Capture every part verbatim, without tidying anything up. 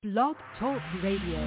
Blog Talk Radio.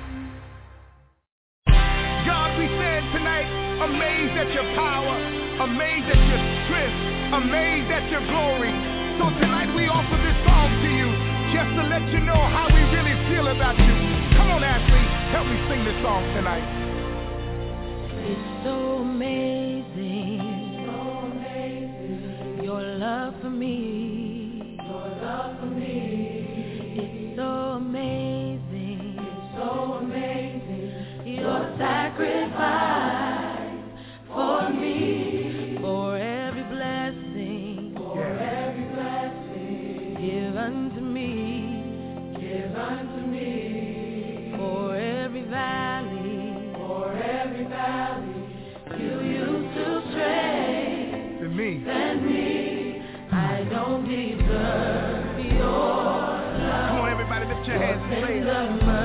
God, we stand tonight amazed at your power, amazed at your strength, amazed at your glory. So tonight we offer this song to you just to let you know how we really feel about you. Come on, Ashley, help me sing this song tonight. It's so amazing, so amazing, your love for me, your love for me. It's so amazing, it's so amazing, your sacrifice for me, for every blessing, for every blessing, give unto me, give unto me, for every valley, for every valley, you used to strengthen me, and me, I don't deserve your Come on, everybody, lift your hands and say it.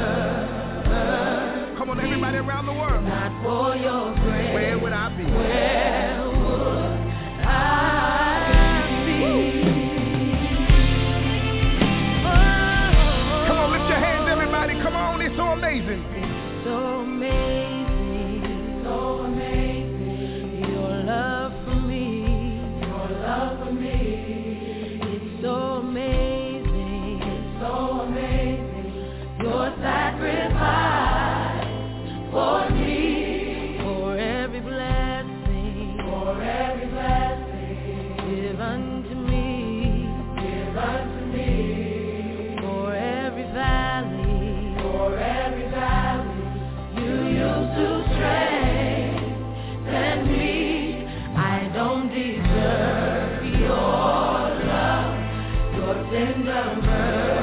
Come on, everybody around the world. Not for your grace. Where would I be? Where would I be? Oh, come on, lift your hands, everybody. Come on, it's so amazing. It's so amazing, so amazing. Your love for me, your love for me. It's so amazing. So amazing, your sacrifice for me, for every blessing, for every blessing, give unto me, give unto me, for every valley, for every valley, you used to strengthen me, I don't deserve your love, your tender mercy.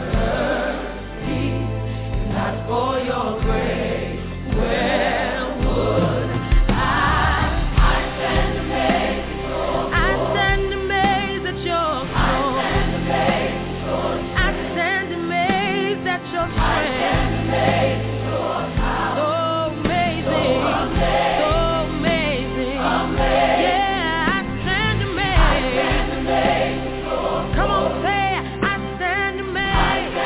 For your grace, where would I? I stand amazed. I stand amazed at your throne. I stand amazed at your strength. So amazing, so amazing. Yeah, I stand amazed. Come on, say I stand amazed.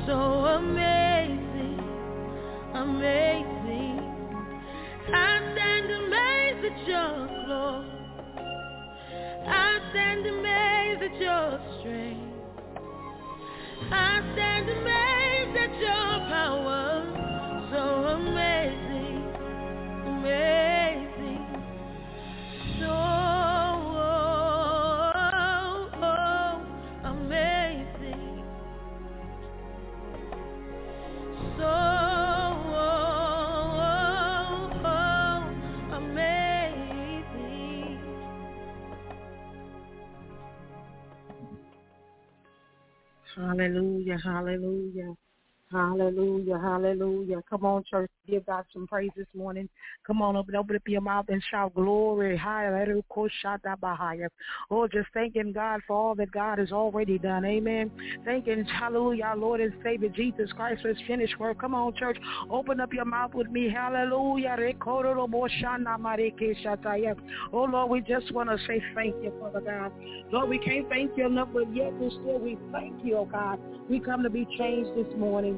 so amazing, amazing. I stand amazed at your glory. I stand amazed at your strength. I stand amazed at your power. So amazing, amazing. So amazing. So Hallelujah, hallelujah, hallelujah, hallelujah. Come on, church, give God some praise this morning. Come on, open, open up your mouth and shout glory. Oh, just thanking God for all that God has already done. Amen. Thanking, hallelujah, our Lord and Savior Jesus Christ for his finished work. Come on, church, open up your mouth with me. Hallelujah. Oh, Lord, we just want to say thank you, Father God. Lord, we can't thank you enough, but yet we still we thank you, oh God. We come to be changed this morning.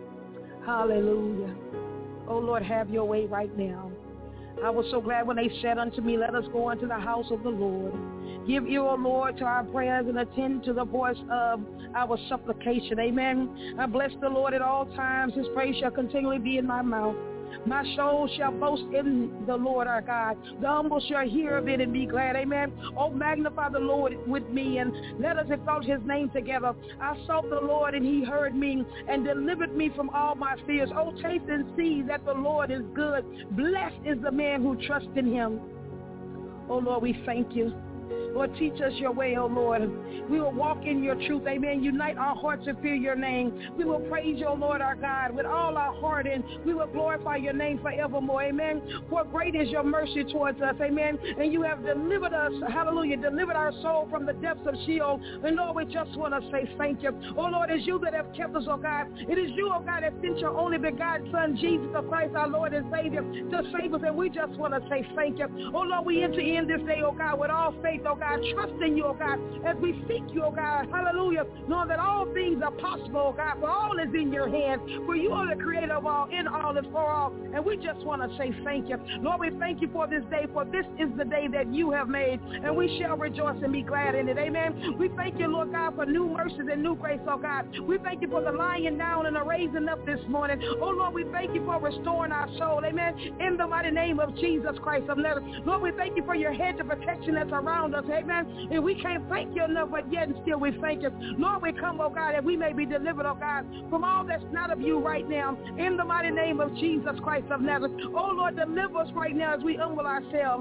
Hallelujah. Oh, Lord, have your way right now. I was so glad when they said unto me, let us go unto the house of the Lord. Give ear, O Lord, to our prayers and attend to the voice of our supplication. Amen. I bless the Lord at all times. His praise shall continually be in my mouth. My soul shall boast in the Lord our God. The humble shall hear of it and be glad. Amen. Oh, magnify the Lord with me and let us exalt his name together. I sought the Lord and he heard me and delivered me from all my fears. Oh, taste and see that the Lord is good. Blessed is the man who trusts in him. Oh, Lord, we thank you. Lord, teach us your way, oh Lord. We will walk in your truth, amen. Unite our hearts to fear your name. We will praise your Lord our God with all our heart, and we will glorify your name forevermore, amen. For great is your mercy towards us, amen. And you have delivered us, hallelujah, delivered our soul from the depths of Sheol. And Lord, we just want to say thank you. Oh Lord, it's you that have kept us, oh God. It is you, oh God, that sent your only begotten Son, Jesus the Christ, our Lord and Savior, to save us. And we just want to say thank you. Oh Lord, we enter in this day, oh God, with all faith, oh God, trusting you, oh God, as we seek you, oh God, hallelujah, knowing that all things are possible, oh God, for all is in your hands, for you are the creator of all, in all, and for all, and we just want to say thank you. Lord, we thank you for this day, for this is the day that you have made, and we shall rejoice and be glad in it, amen. We thank you, Lord God, for new mercies and new grace, oh God. We thank you for the lying down and the raising up this morning. Oh Lord, we thank you for restoring our soul, amen, in the mighty name of Jesus Christ of Nazareth. Lord, we thank you for your hedge of protection that's around us, amen. And we can't thank you enough, but yet and still we thank you. Lord, we come, oh God, that we may be delivered, oh God, from all that's not of you right now, in the mighty name of Jesus Christ of Nazareth. Oh Lord, deliver us right now as we humble ourselves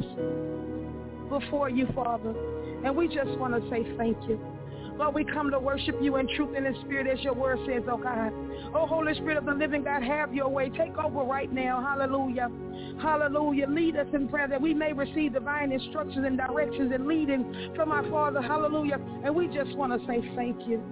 before you, Father. And we just want to say thank you. Lord, we come to worship you in truth and in spirit as your word says, oh God. Oh, Holy Spirit of the living God, have your way. Take over right now. Hallelujah. Hallelujah. Lead us in prayer that we may receive divine instructions and directions and leading from our Father. Hallelujah. And we just want to say thank you.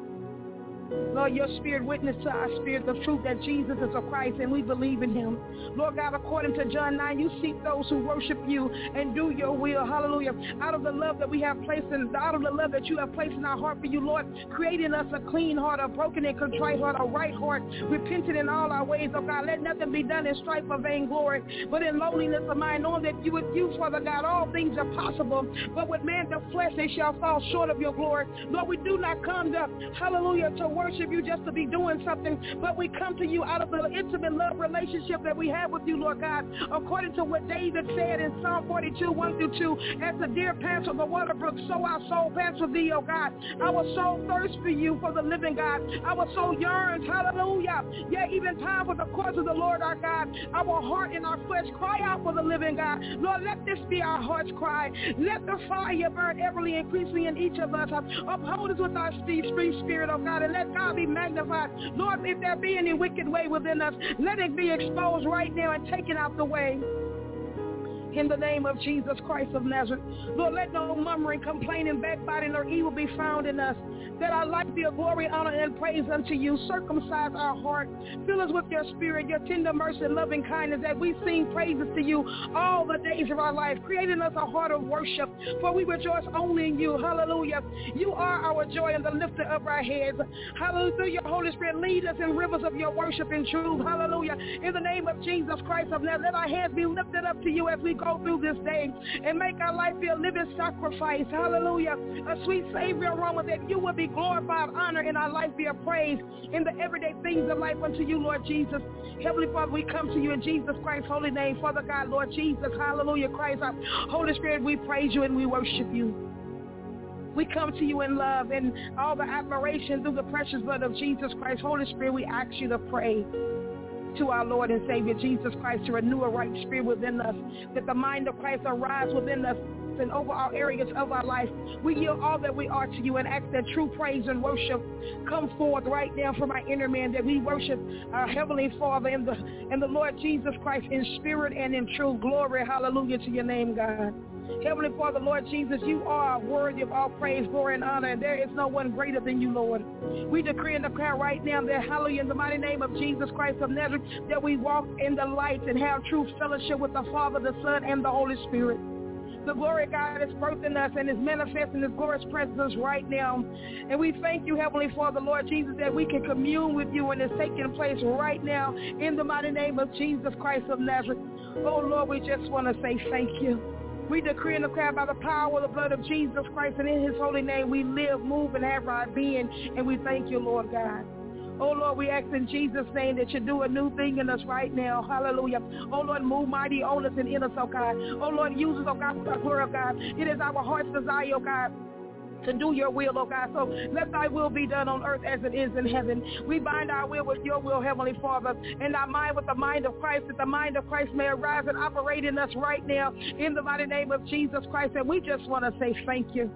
Lord, your spirit witness to our spirit the truth that Jesus is a Christ and we believe in him. Lord God, according to John nine, you seek those who worship you and do your will. Hallelujah. Out of the love that we have placed in, out of the love that you have placed in our heart for you, Lord, creating us a clean heart, a broken and contrite heart, a right heart, repentant in all our ways, oh God. Let nothing be done in strife or vainglory, but in lowliness of mind, knowing that you would use, Father God, all things are possible, but with man the flesh they shall fall short of your glory. Lord, we do not come to, hallelujah, to worship you just to be doing something, but we come to you out of the intimate love relationship that we have with you, Lord God, according to what David said in Psalm forty-two, one through two, as the deer pants for the water brook, so our soul pants for thee, oh God. Our soul thirsts for you, for the living God. Our soul yearns, hallelujah, yeah, even time for the course of the Lord our God. Our heart and our flesh cry out for the living God. Lord, let this be our heart's cry. Let the fire burn everly increasingly in each of us. Uphold us with our free spirit, oh God, and let God be magnified. Lord, if there be any wicked way within us, let it be exposed right now and taken out the way. in the name of Jesus Christ of Nazareth. Lord, let no murmuring, complaining, backbiting, or evil be found in us, that our life be a glory, honor, and praise unto you. Circumcise our heart. Fill us with your spirit, your tender mercy and loving kindness, that we sing praises to you all the days of our life, creating us a heart of worship, for we rejoice only in you. Hallelujah. You are our joy and the lifter of our heads. Hallelujah. Through your Holy Spirit, lead us in rivers of your worship and truth. Hallelujah. In the name of Jesus Christ of Nazareth, let our hands be lifted up to you as we go through this day, and make our life be a living sacrifice. Hallelujah. A sweet Savior aroma, that you will be glorified, honor in our life, be a praise in the everyday things of life unto you, Lord Jesus. Heavenly Father, we come to you in Jesus Christ's holy name. Father God, Lord Jesus, hallelujah, Christ, our Holy Spirit, we praise you and we worship you. We come to you in love and all the admiration through the precious blood of Jesus Christ. Holy Spirit, we ask you to pray to our Lord and Savior Jesus Christ to renew a right spirit within us, that the mind of Christ arise within us and over all areas of our life. We yield all that we are to you and ask that true praise and worship come forth right now from our inner man, that we worship our Heavenly Father and the, and the Lord Jesus Christ in spirit and in truth. Glory, hallelujah to your name, God. Heavenly Father, Lord Jesus, you are worthy of all praise, glory, and honor, and there is no one greater than you, Lord. We decree and declare right now that, hallelujah, in the mighty name of Jesus Christ of Nazareth, that we walk in the light and have true fellowship with the Father, the Son, and the Holy Spirit. The glory of God is birthed in us and is manifesting His glorious presence right now. And we thank you, Heavenly Father, Lord Jesus, that we can commune with you, and it's taking place right now in the mighty name of Jesus Christ of Nazareth. Oh, Lord, we just want to say thank you. We decree and declare by the power of the blood of Jesus Christ, and in his holy name we live, move, and have our being, and we thank you, Lord God. Oh, Lord, we ask in Jesus' name that you do a new thing in us right now. Hallelujah. Oh, Lord, move mighty on us and in us, oh God. Oh, Lord, use us, oh God, for the glory of God. It is our heart's desire, oh God, to do your will, oh God. So let thy will be done on earth as it is in heaven. We bind our will with your will, Heavenly Father, and our mind with the mind of Christ, that the mind of Christ may arise and operate in us right now in the mighty name of Jesus Christ. And we just want to say thank you.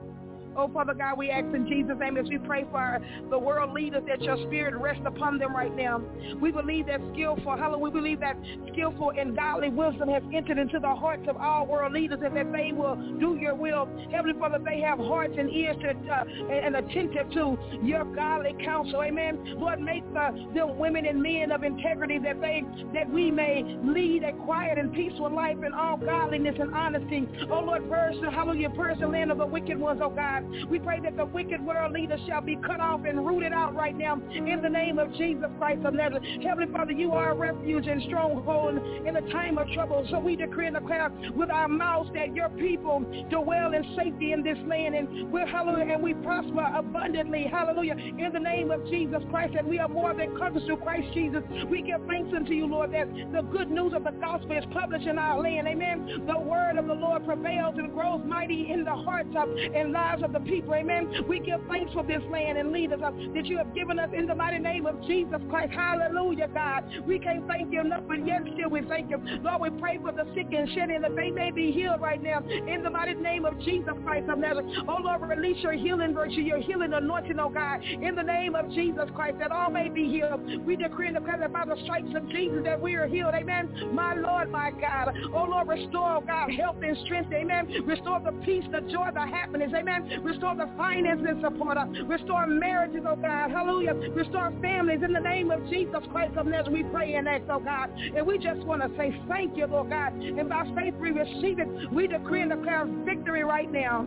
Oh, Father God, we ask in Jesus' name as we pray for our, the world leaders, that your spirit rest upon them right now. We believe that skillful, hallelujah, we believe that skillful and godly wisdom has entered into the hearts of all world leaders, and that they will do your will. Heavenly Father, they have hearts and ears to, uh, and, and attentive to your godly counsel. Amen. Lord, make the, them women and men of integrity, that they that we may lead a quiet and peaceful life in all godliness and honesty. Oh, Lord, purge, hallelujah, purge the land of the wicked ones, oh God. We pray that the wicked world leaders shall be cut off and rooted out right now in the name of Jesus Christ of Nazareth. Heavenly Father, you are a refuge and stronghold in a time of trouble. So we decree and declare with our mouths that your people dwell in safety in this land, and we're hallelujah, and we prosper abundantly, hallelujah, in the name of Jesus Christ, and we are more than conquerors through Christ Jesus. We give thanks unto you, Lord, that the good news of the gospel is published in our land. Amen. The word of the Lord prevails and grows mighty in the hearts of and lives of the people. Amen. We give thanks for this land and leaders uh, that you have given us in the mighty name of Jesus Christ. Hallelujah, God. We can't thank you enough, but yet still we thank you. Lord, we pray for the sick and shed in, that they may be healed right now in the mighty name of Jesus Christ of Nazareth. Oh, Lord, release your healing virtue, your healing anointing, oh God, in the name of Jesus Christ, that all may be healed. We decree and declare that by the stripes of Jesus that we are healed. Amen. My Lord, my God. Oh, Lord, restore, oh God, health and strength. Amen. Restore the peace, the joy, the happiness. Amen. Restore the finances and support. Restore marriages, oh God. Hallelujah. Restore families in the name of Jesus Christ of Nazareth. We pray and ask, oh God. And we just want to say thank you, Lord God. And by faith we receive it. We decree and declare victory right now.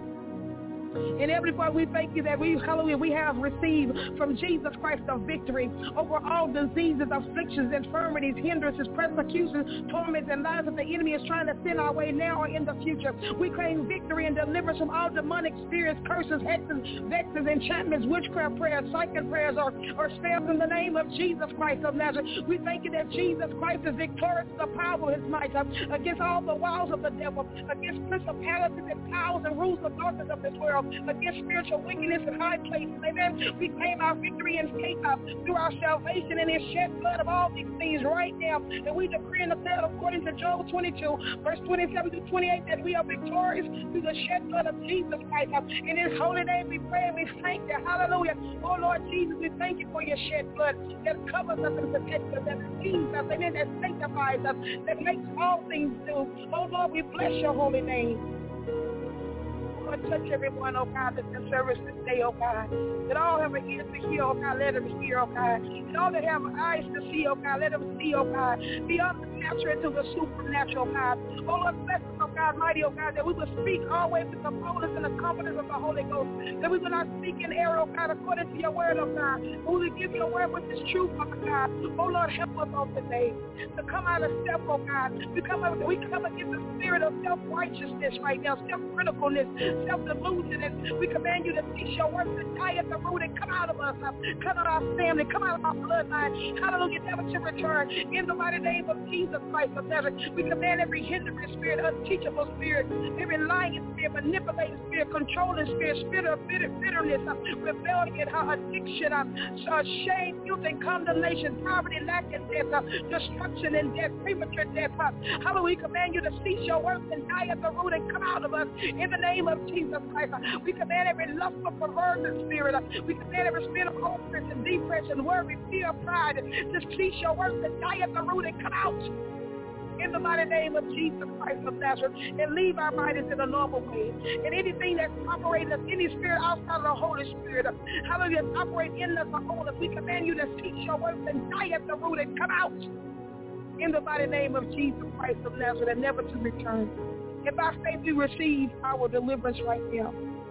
And everybody, we thank you that we, hallelujah, we have received from Jesus Christ the victory over all diseases, afflictions, infirmities, hindrances, persecutions, torments, and lies that the enemy is trying to send our way now or in the future. We claim victory and deliverance from all demonic spirits, curses, hexes, vexes, enchantments, witchcraft prayers, psychic prayers, or, or spells in the name of Jesus Christ of Nazareth. We thank you that Jesus Christ is victorious in the power of his might uh, against all the walls of the devil, against principalities and powers and rules of darkness of this world. against spiritual wickedness in high places. Amen. We claim our victory and faith uh, through our salvation and his shed blood of all these things right now. And we decree and declare according to Job twenty-two, verse twenty-seven to twenty-eight, that we are victorious through the shed blood of Jesus Christ. Uh, in his holy name we pray and we thank you. Hallelujah. Oh Lord Jesus, we thank you for your shed blood that covers us and protects us, that redeems us, amen, that sanctifies us, that makes all things new. Oh Lord, we bless your holy name. Lord, touch everyone, oh God, that's in service this day, oh God. That all have an ear to hear, oh God, let them hear, oh God. And all that have eyes to see, oh God, let them see, oh God. Beyond the natural into the supernatural, God. Oh Lord, bless us, oh God, mighty, oh God, that we will speak always with the boldness and the confidence of the Holy Ghost. That we will not speak in error, oh God, according to your word, oh God. But we will give your word with this truth, oh God. Oh Lord, help us on today to come out of self, oh God. We come up, we come against the spirit of self-righteousness right now, self-criticalness, self-delusion, and we command you to cease your work and die at the root and come out of us, uh, come out of our family, come out of our bloodline. Hallelujah, never to return. In the mighty name of Jesus Christ of Nazareth, we command every hindering spirit, unteachable spirit, every lying spirit, manipulating spirit, controlling spirit, spirit of bitter, bitterness, uh, rebellion, uh, addiction, uh, uh, shame, guilt, and condemnation, poverty, lack, and death, uh, destruction and death, premature death. Uh, hallelujah, we command you to cease your work and die at the root and come out of us. In the name of Jesus Christ, uh, we command every lustful, perverted spirit, uh, we command every spirit of oppression, depression, worry, fear, pride, to cease your work and die at the root and come out. In the mighty name of Jesus Christ of Nazareth, and leave our bodies in a normal way. And anything that's operating us, any spirit outside of the Holy Spirit, uh, hallelujah, operate in us or on us, we command you to cease your work and die at the root and come out. In the mighty name of Jesus Christ of Nazareth, and never to return. And by faith we receive our deliverance right now.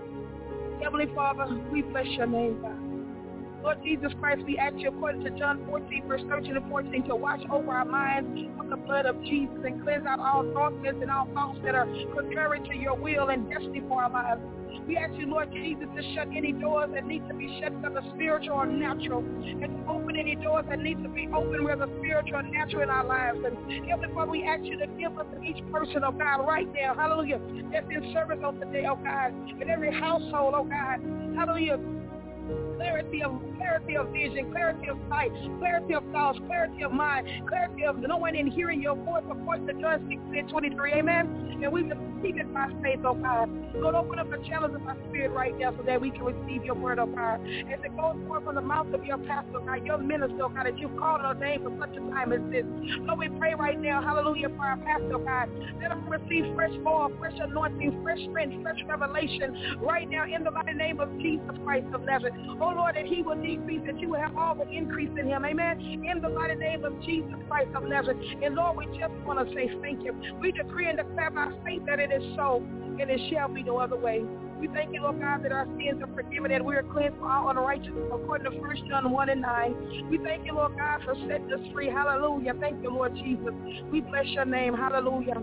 Heavenly Father, we bless your name, God. Lord Jesus Christ, we ask you according to John fourteen, verse thirteen and fourteen, to watch over our minds with the blood of Jesus and cleanse out all darkness and all thoughts that are contrary to your will and destiny for our lives. We ask you, Lord Jesus, to shut any doors that need to be shut, whether spiritual or natural, and to open any doors that need to be open, whether spiritual or natural in our lives. And Heavenly Father, we ask you to give us each person, oh God, right now, hallelujah, that's in service on today, oh God, in every household, oh God, hallelujah, clarity of clarity of vision, clarity of sight, clarity of thoughts, clarity of mind, clarity of knowing and hearing your voice, according to John sixteen twenty-three, amen. And we receive it by faith, oh God. Lord, open up the channels of my spirit right now so that we can receive your word, oh God. As it goes forth from the mouth of your pastor, God, your minister, oh God, that you've called our name for such a time as this. Lord, we pray right now, hallelujah, for our pastor, God. Let him receive fresh oil, fresh anointing, fresh strength, fresh revelation right now in the mighty name of Jesus Christ of Nazareth. Oh Lord, that he will decrease, that you will have all the increase in him, amen, in the mighty name of Jesus Christ of Nazareth. And Lord, we just want to say thank you. We decree and declare by faith that it is so, and it shall be no other way. We thank you, Lord God, that our sins are forgiven and we are cleansed from all unrighteousness, according to First John one and nine. We thank you, Lord God, for setting us free. Hallelujah. Thank you, Lord Jesus. We bless your name. Hallelujah.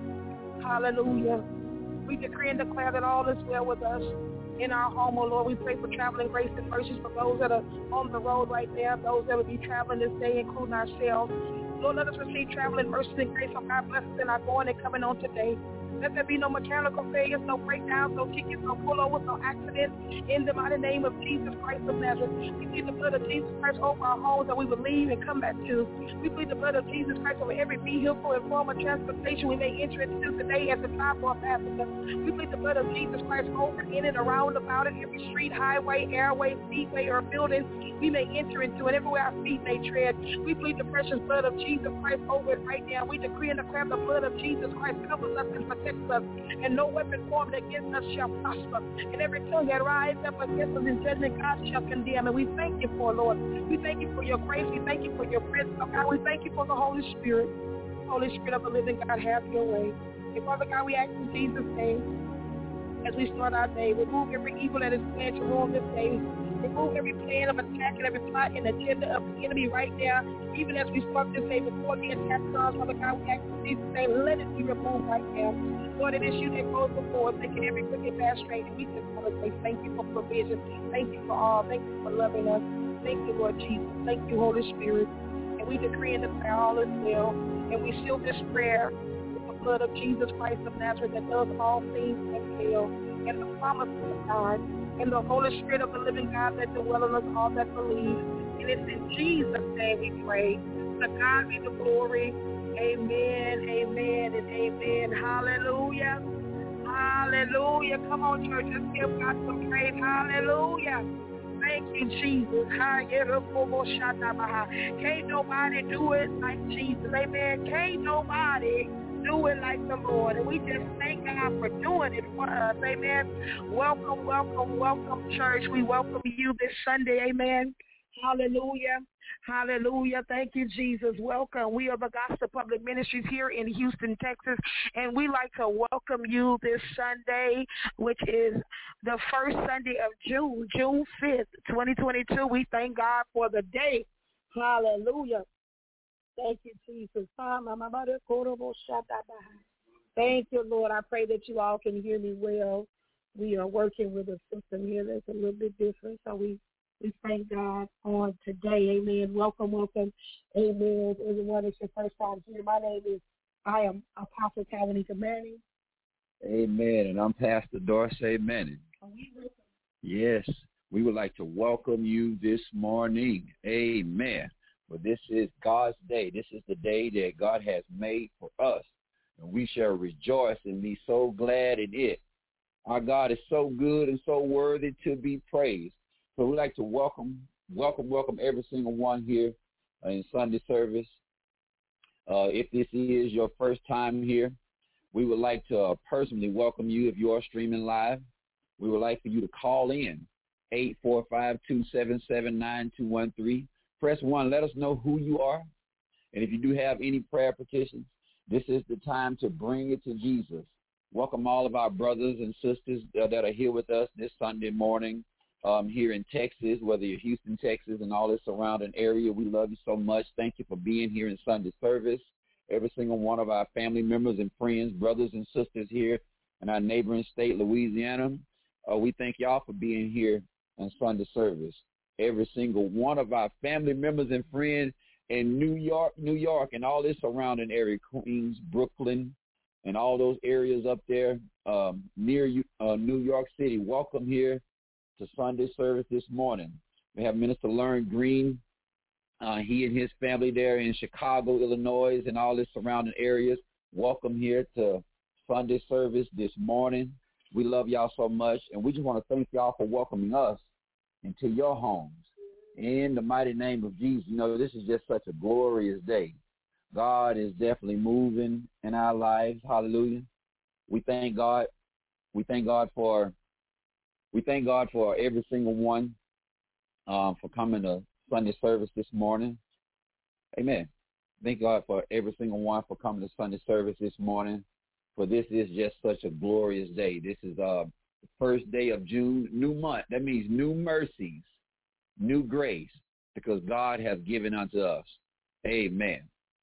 Hallelujah. We decree and declare that all is well with us in our home, oh Lord. We pray for traveling grace and mercies for those that are on the road right now, those that will be traveling this day, including ourselves. Lord, let us receive traveling mercy and grace. Oh God, bless us in our going and coming on today. Let there be no mechanical failures, no breakdowns, no tickets, no pullovers, no accidents. In the mighty name of Jesus Christ of Nazareth, we plead the blood of Jesus Christ over our homes that we will leave and come back to. We plead the blood of Jesus Christ over every vehicle and form of transportation we may enter into today as a time for Africa. We plead the blood of Jesus Christ over, in and around about it, every street, highway, airway, speedway, or building we may enter into, and everywhere our feet may tread. We plead the precious blood of Jesus Christ over it right now. We decree and declare the blood of Jesus Christ covers us and protects us, and no weapon formed against us shall prosper. And every tongue that rises up against us in judgment, God shall condemn. And we thank you for, Lord. We thank you for your grace. We thank you for your presence, oh God. We thank you for the Holy Spirit. Holy Spirit of the living God, have your way. And Father God, we ask in Jesus' name, as we start our day, remove every evil that is planned to ruin this day. Remove every plan of attack and every plot and agenda of the enemy right now. Even as we start this day before the attack comes, Father God, we ask in Jesus' name, let it be removed right now. Lord, it is you that goes before us, making every crooked path straight. And we just want to say thank you for provision. Thank you for all. Thank you for loving us. Thank you, Lord Jesus. Thank you, Holy Spirit. And we decree and declare all is well. And we seal this prayer with the blood of Jesus Christ of Nazareth that does all things and fail. and the promises of God, and the Holy Spirit of the living God that dwell in us all that believe. And it's in Jesus' name we pray. To God be the glory. Amen, amen, and amen. Hallelujah. Hallelujah. Come on, church. Let's give God some praise. Hallelujah. Thank you, Jesus. Can't nobody do it like Jesus. Amen. Can't nobody do it like the Lord. And we just thank God for doing it for us. Amen. Welcome, welcome, welcome, church. We welcome you this Sunday. Amen. Hallelujah. Hallelujah. Thank you, Jesus. Welcome. We are the Gospel Public Ministries here in Houston, Texas, and we like to welcome you this Sunday, which is the first Sunday of June, June fifth, twenty twenty-two. We thank God for the day. Hallelujah. Thank you, Jesus. Thank you, Lord. I pray that you all can hear me well. We are working with a system here that's a little bit different, so we We thank God on today. Amen. Welcome, welcome. Amen. Everyone, it's your first time here. My name is, I am Apostle Calvinita Manning. Amen. And I'm Pastor Dorsey Manning. Yes, we would like to welcome you this morning. Amen. For this is God's day. This is the day that God has made for us. And we shall rejoice and be so glad in it. Our God is so good and so worthy to be praised. So we'd like to welcome, welcome, welcome every single one here uh, in Sunday service. Uh, if this is your first time here, we would like to uh, personally welcome you if you are streaming live. We would like for you to call in, eight four five, two seven seven, nine two one three. Press one. Let us know who you are. And if you do have any prayer petitions, this is the time to bring it to Jesus. Welcome all of our brothers and sisters uh, that are here with us this Sunday morning. Um, here in Texas, whether you're Houston, Texas, and all this surrounding area. We love you so much. Thank you for being here in Sunday service. Every single one of our family members and friends, brothers and sisters here in our neighboring state, Louisiana, uh, we thank y'all for being here in Sunday service. Every single one of our family members and friends in New York, New York, and all this surrounding area, Queens, Brooklyn, and all those areas up there um, near uh, New York City, welcome here to Sunday service this morning. We have Minister Learn Green, uh, he and his family there in Chicago, Illinois, and all the surrounding areas. Welcome here to Sunday service this morning. We love y'all so much, and we just want to thank y'all for welcoming us into your homes. In the mighty name of Jesus, you know, this is just such a glorious day. God is definitely moving in our lives. Hallelujah. We thank God. We thank God for We thank God for every single one um, for coming to Sunday service this morning. Amen. Thank God for every single one for coming to Sunday service this morning. For this is just such a glorious day. This is uh, the first day of June, new month. That means new mercies, new grace, because God has given unto us. Amen.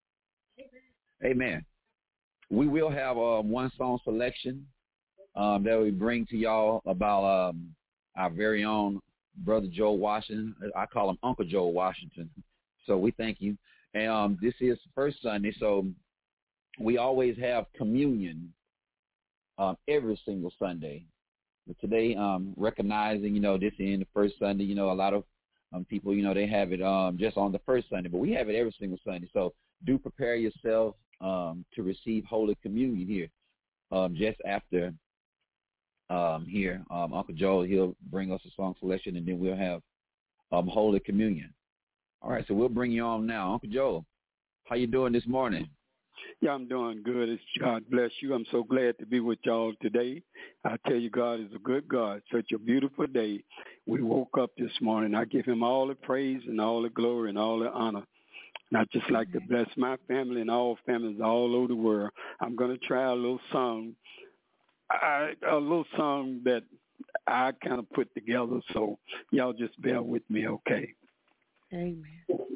Amen. Amen. We will have uh, one song selection Um, that we bring to y'all about um, our very own Brother Joe Washington. I call him Uncle Joe Washington. So we thank you. And um, this is first Sunday, so we always have communion um, every single Sunday. But today, um, recognizing, you know, this being the first Sunday, you know, a lot of um, people, you know, they have it um, just on the first Sunday, but we have it every single Sunday. So do prepare yourself um, to receive Holy Communion here um, just after Um, here, um, Uncle Joel, he'll bring us a song selection, and then we'll have um, Holy Communion. All right, so we'll bring you on now. Uncle Joel, how you doing this morning? Yeah, I'm doing good. It's God bless you. I'm so glad to be with y'all today. I tell you, God is a good God. Such a beautiful day. We woke up this morning. I give him all the praise and all the glory and all the honor. And I just like to bless my family and all families all over the world. I'm going to try a little song. I, a little song that I kind of put together, so y'all just bear with me, okay? Amen.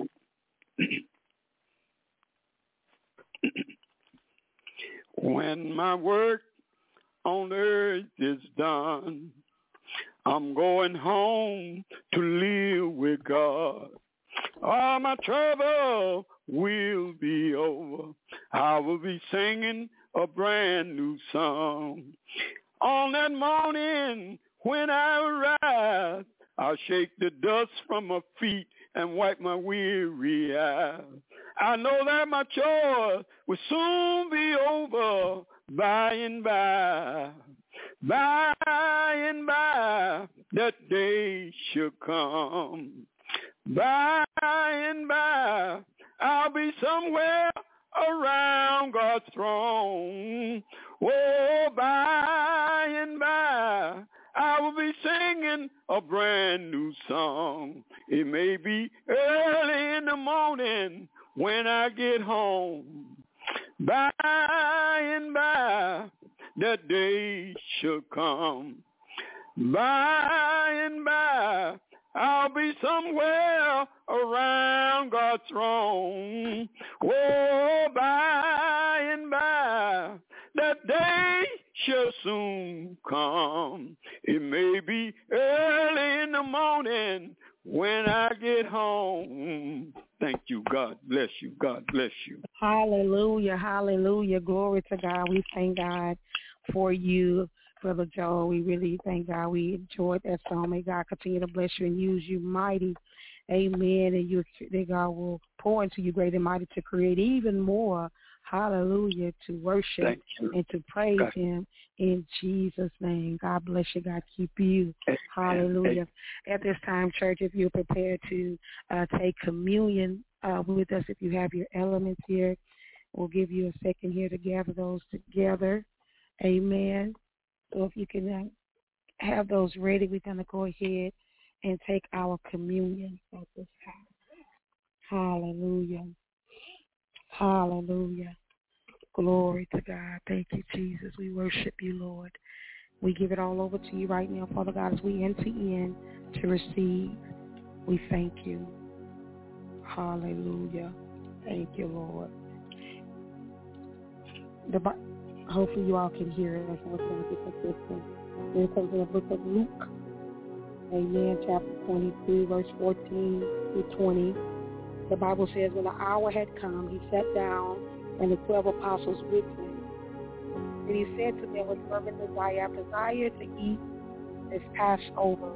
When my work on earth is done, I'm going home to live with God. All my trouble will be over. I will be singing a brand new song. On that morning when I rise, I'll shake the dust from my feet and wipe my weary eyes. I know that my chores will soon be over by and by. By and by, that day shall come. By and by, I'll be somewhere around God's throne. Oh, by and by, I will be singing a brand new song. It may be early in the morning when I get home. By and by, that day shall come. By and by, I'll be somewhere around God's throne. Oh, by and by, that day shall soon come. It may be early in the morning when I get home. Thank you. God bless you. God bless you. Hallelujah. Hallelujah. Glory to God. We thank God for you, Brother Joe. We really thank God. We enjoyed that song. May God continue to bless you and use you mighty. Amen. And you, that God will pour into you great and mighty to create even more. Hallelujah. To worship and to praise God. Him in Jesus' name. God bless you. God keep you. Amen. Hallelujah. Amen. At this time, church, if you're prepared to uh, take communion uh, with us, if you have your elements here, we'll give you a second here to gather those together. Amen. So if you can uh, have those ready, we're going to go ahead and take our communion at this time. Hallelujah. Hallelujah. Glory to God. Thank you, Jesus. We worship you, Lord. We give it all over to you right now, Father God, as we enter in to receive. We thank you. Hallelujah. Thank you, Lord. The, hopefully you all can hear it as we're trying to get consistent. Here comes in the book of Luke. Amen. Chapter twenty-two, verse fourteen through twenty. The Bible says, when the hour had come, he sat down, and the twelve apostles with him. And he said to them with fervent desire, I desire to eat this Passover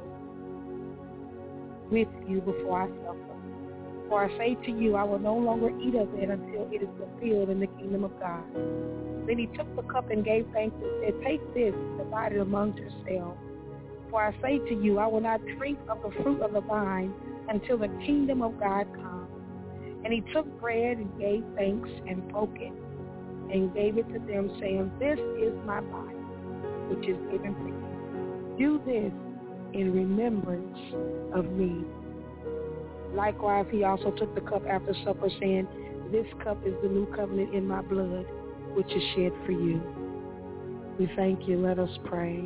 with you before I suffer. For I say to you, I will no longer eat of it until it is fulfilled in the kingdom of God. Then he took the cup and gave thanks and said, take this, divide it among yourselves. For I say to you, I will not drink of the fruit of the vine until the kingdom of God comes. And he took bread and gave thanks and broke it and gave it to them, saying, this is my body, which is given for you. Do this in remembrance of me. Likewise, he also took the cup after supper, saying, this cup is the new covenant in my blood, which is shed for you. We thank you. Let us pray.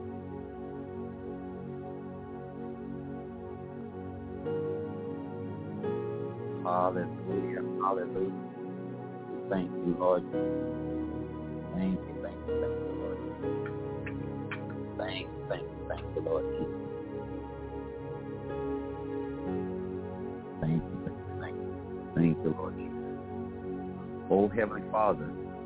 Hallelujah. Hallelujah. We thank you, Lord. Thank you, thank you, thank you, Lord. Thank you, thank you, thank you, Lord Jesus. Thank you, thank you, thank you. Thank you, Lord Jesus. Oh, Heavenly Father,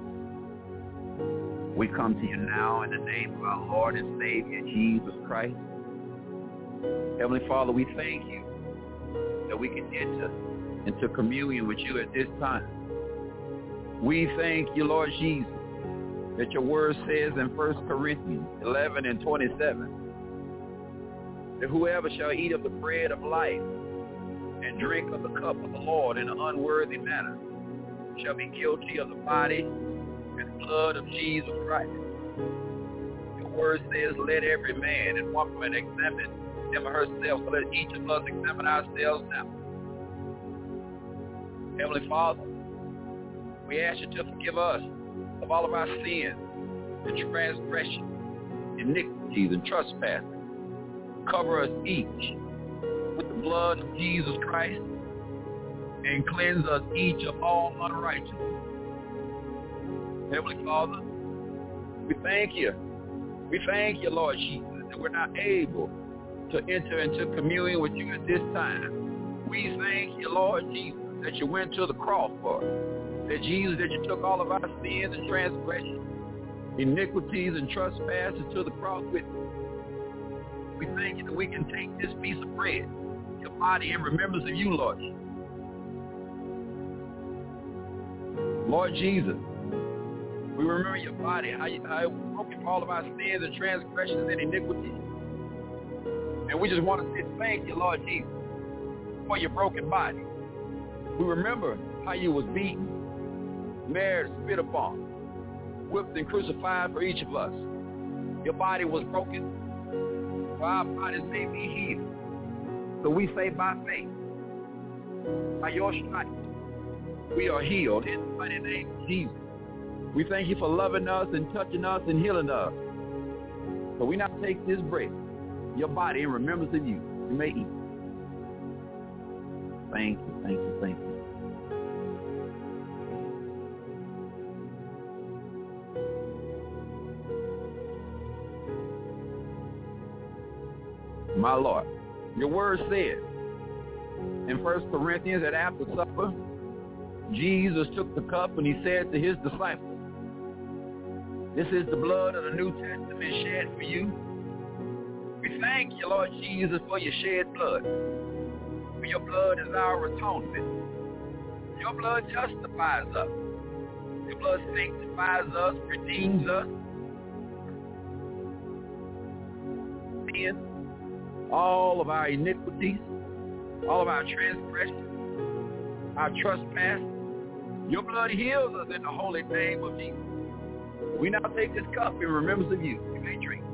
we come to you now in the name of our Lord and Savior, Jesus Christ. Heavenly Father, we thank you that we can enter into communion with you at this time. We thank you, Lord Jesus, that your word says in First Corinthians eleven and twenty-seven, that whoever shall eat of the bread of life and drink of the cup of the Lord in an unworthy manner shall be guilty of the body and blood of Jesus Christ. Your word says, let every man and woman examine him or herself, so let each of us examine ourselves now. Heavenly Father, we ask you to forgive us of all of our sins and transgressions, iniquities and trespasses. Cover us each with the blood of Jesus Christ and cleanse us each of all unrighteousness. Heavenly Father, we thank you. We thank you, Lord Jesus, that we're not able to enter into communion with you at this time. We thank you, Lord Jesus, that you went to the cross for us. That Jesus, that you took all of our sins and transgressions iniquities and trespasses to the cross with you. We thank you that we can take this piece of bread, your body, in remembrance of you, Lord. Lord Jesus, we remember your body, how you, how it was broken for all of our sins and transgressions and iniquities. And we just want to say thank you, Lord Jesus, for your broken body. We remember how you was beaten, marred, spit upon, whipped and crucified for each of us. Your body was broken, for our bodies may be healed. So we say by faith, by your stripes, we are healed in the mighty name of Jesus. We thank you for loving us and touching us and healing us. So we now take this bread, your body, in remembrance of you. You may eat. Thank you, thank you, thank you. My Lord, your word said in First Corinthians that after supper, Jesus took the cup and he said to his disciples, this is the blood of the New Testament shed for you. We thank you, Lord Jesus, for your shed blood. For your blood is our atonement. Your blood justifies us. Your blood sanctifies us, redeems us. And all of our iniquities, all of our transgressions, our trespass, your blood heals us in the holy name of Jesus. We now take this cup in remembrance of you. You may drink.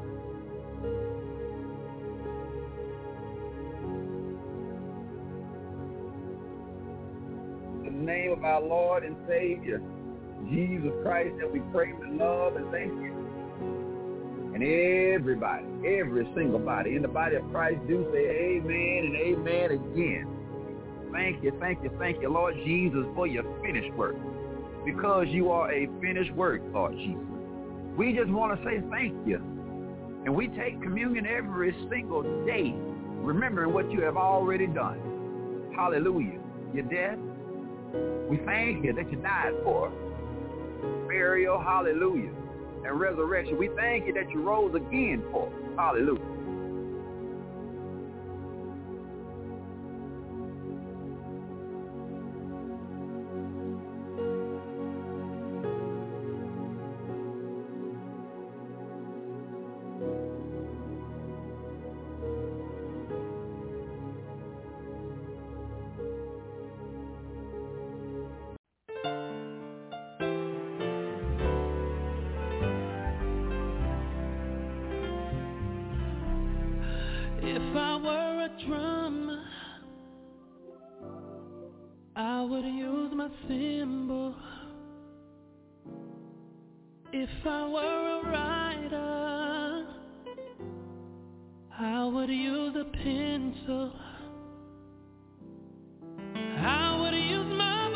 In the name of our Lord and Savior, Jesus Christ, that we pray with love and thank you. And everybody, every single body in the body of Christ do say amen and amen again. Thank you, thank you, thank you, Lord Jesus, for your finished work. Because you are a finished work, Lord Jesus. We just want to say thank you. And we take communion every single day, remembering what you have already done. Hallelujah. Your death, we thank you that you died for us. Burial, hallelujah. And resurrection, we thank you that you rose again for us. Hallelujah. If I were a drum, I would use my cymbal. If I were a writer, I would use a pencil. I would use my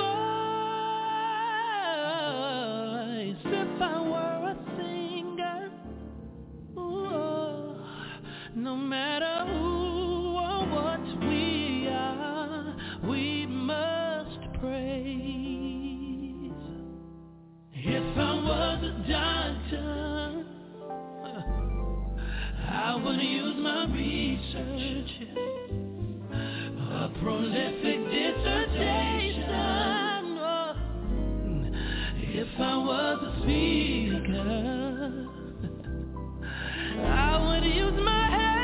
voice. If I were a singer, ooh, no matter I would use my research, a prolific dissertation. Oh, if I was a speaker, I would use my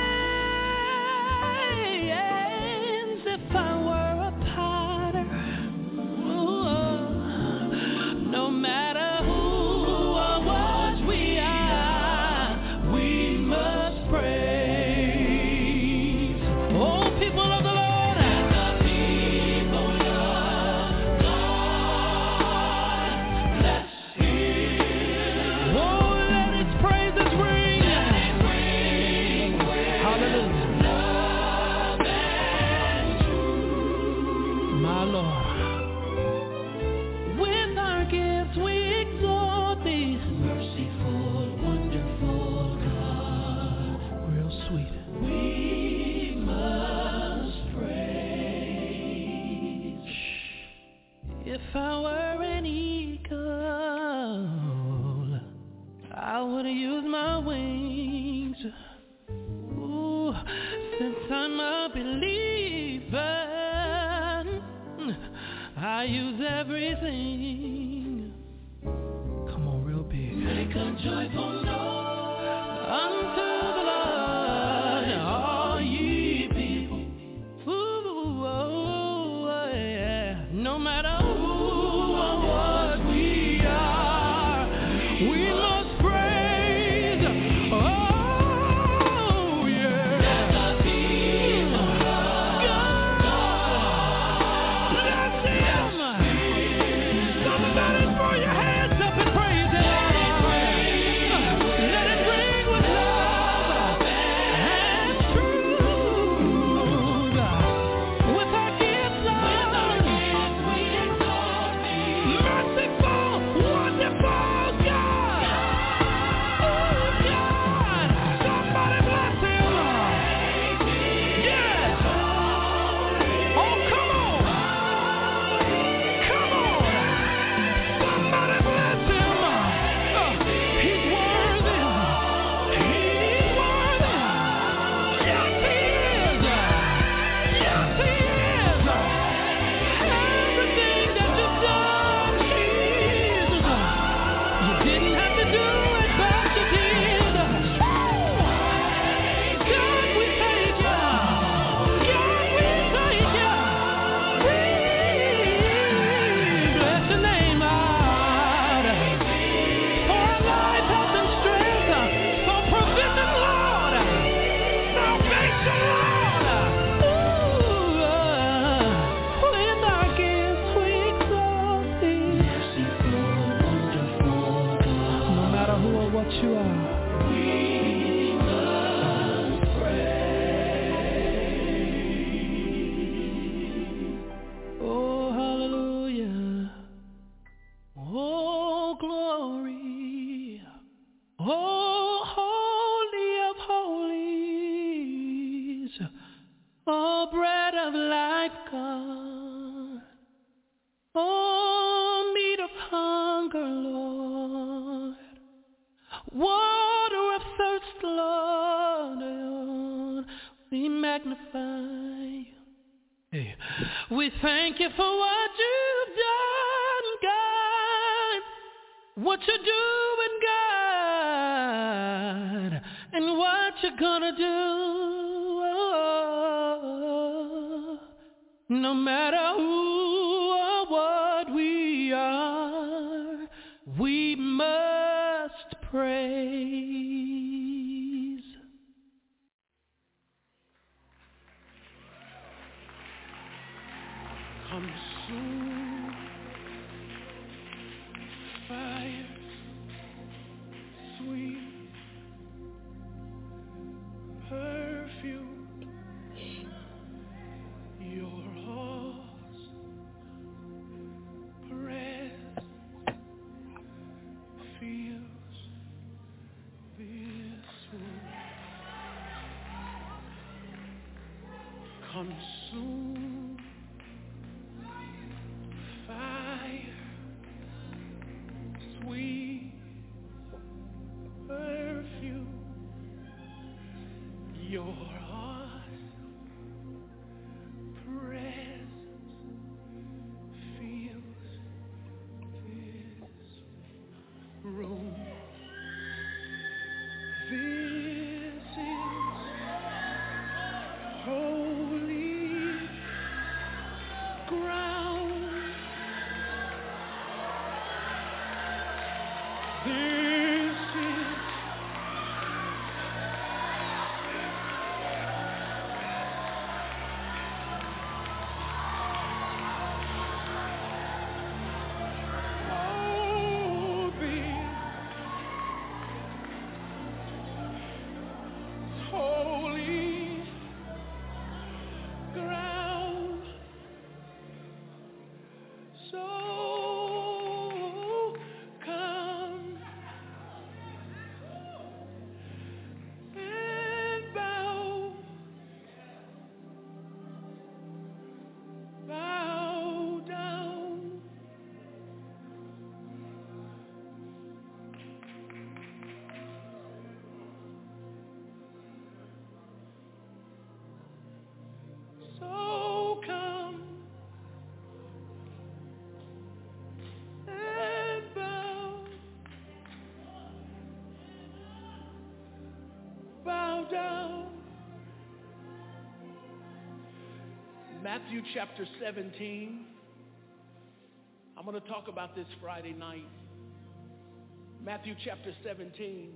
hands. If I were a potter, oh, no matter I would use my wings. Ooh, since I'm a believer, I use everything. Come on, real big. Make a joyful noise unto the Lord, all ye people. Ooh, oh, yeah. No matter who or what we are, we must praise. Oh, yeah. Let the people of God bless Him. Somebody throw your hands up and praise Him. Let it ring with love and truth. With our gifts, Lord, merciful, wonderful God. Oh, God. Somebody bless Him. Yes. Oh, come on. Come on. Somebody bless Him. Uh, He's worthy. He's worthy. Yes, He is. Yes, He is. Everything that you've done, Jesus. You didn't have to do it, but you did. God, we thank you. God, we thank you. We bless your name, Lord. For life, health, and strength. For provision, Lord. Salvation, Lord. Ooh, in our gifts we exalt Thee. No matter who or what you are. Oh, hallelujah. Oh, glory. Oh, holy of holies. Oh, bread of life, God. Oh, meat of hunger, Lord. Water of thirst, Lord. We magnify you. Hey, we thank you for what you've done, God. What you're doing, God. And what you're gonna do. No matter who or what we are, we must praise. Consume fire, sweet perfume, your awesome presence fills this room. Consume fire, sweet perfume, your awesome presence fills this room. This is holy ground. This is holy ground. So come bow down. Matthew chapter seventeen. I'm going to talk about this Friday night. Matthew chapter seventeen.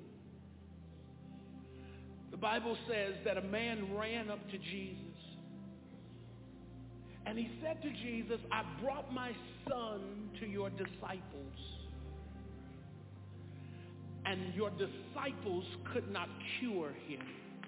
The Bible says that a man ran up to Jesus. And he said to Jesus, I brought my son to your disciples. And your disciples could not cure him.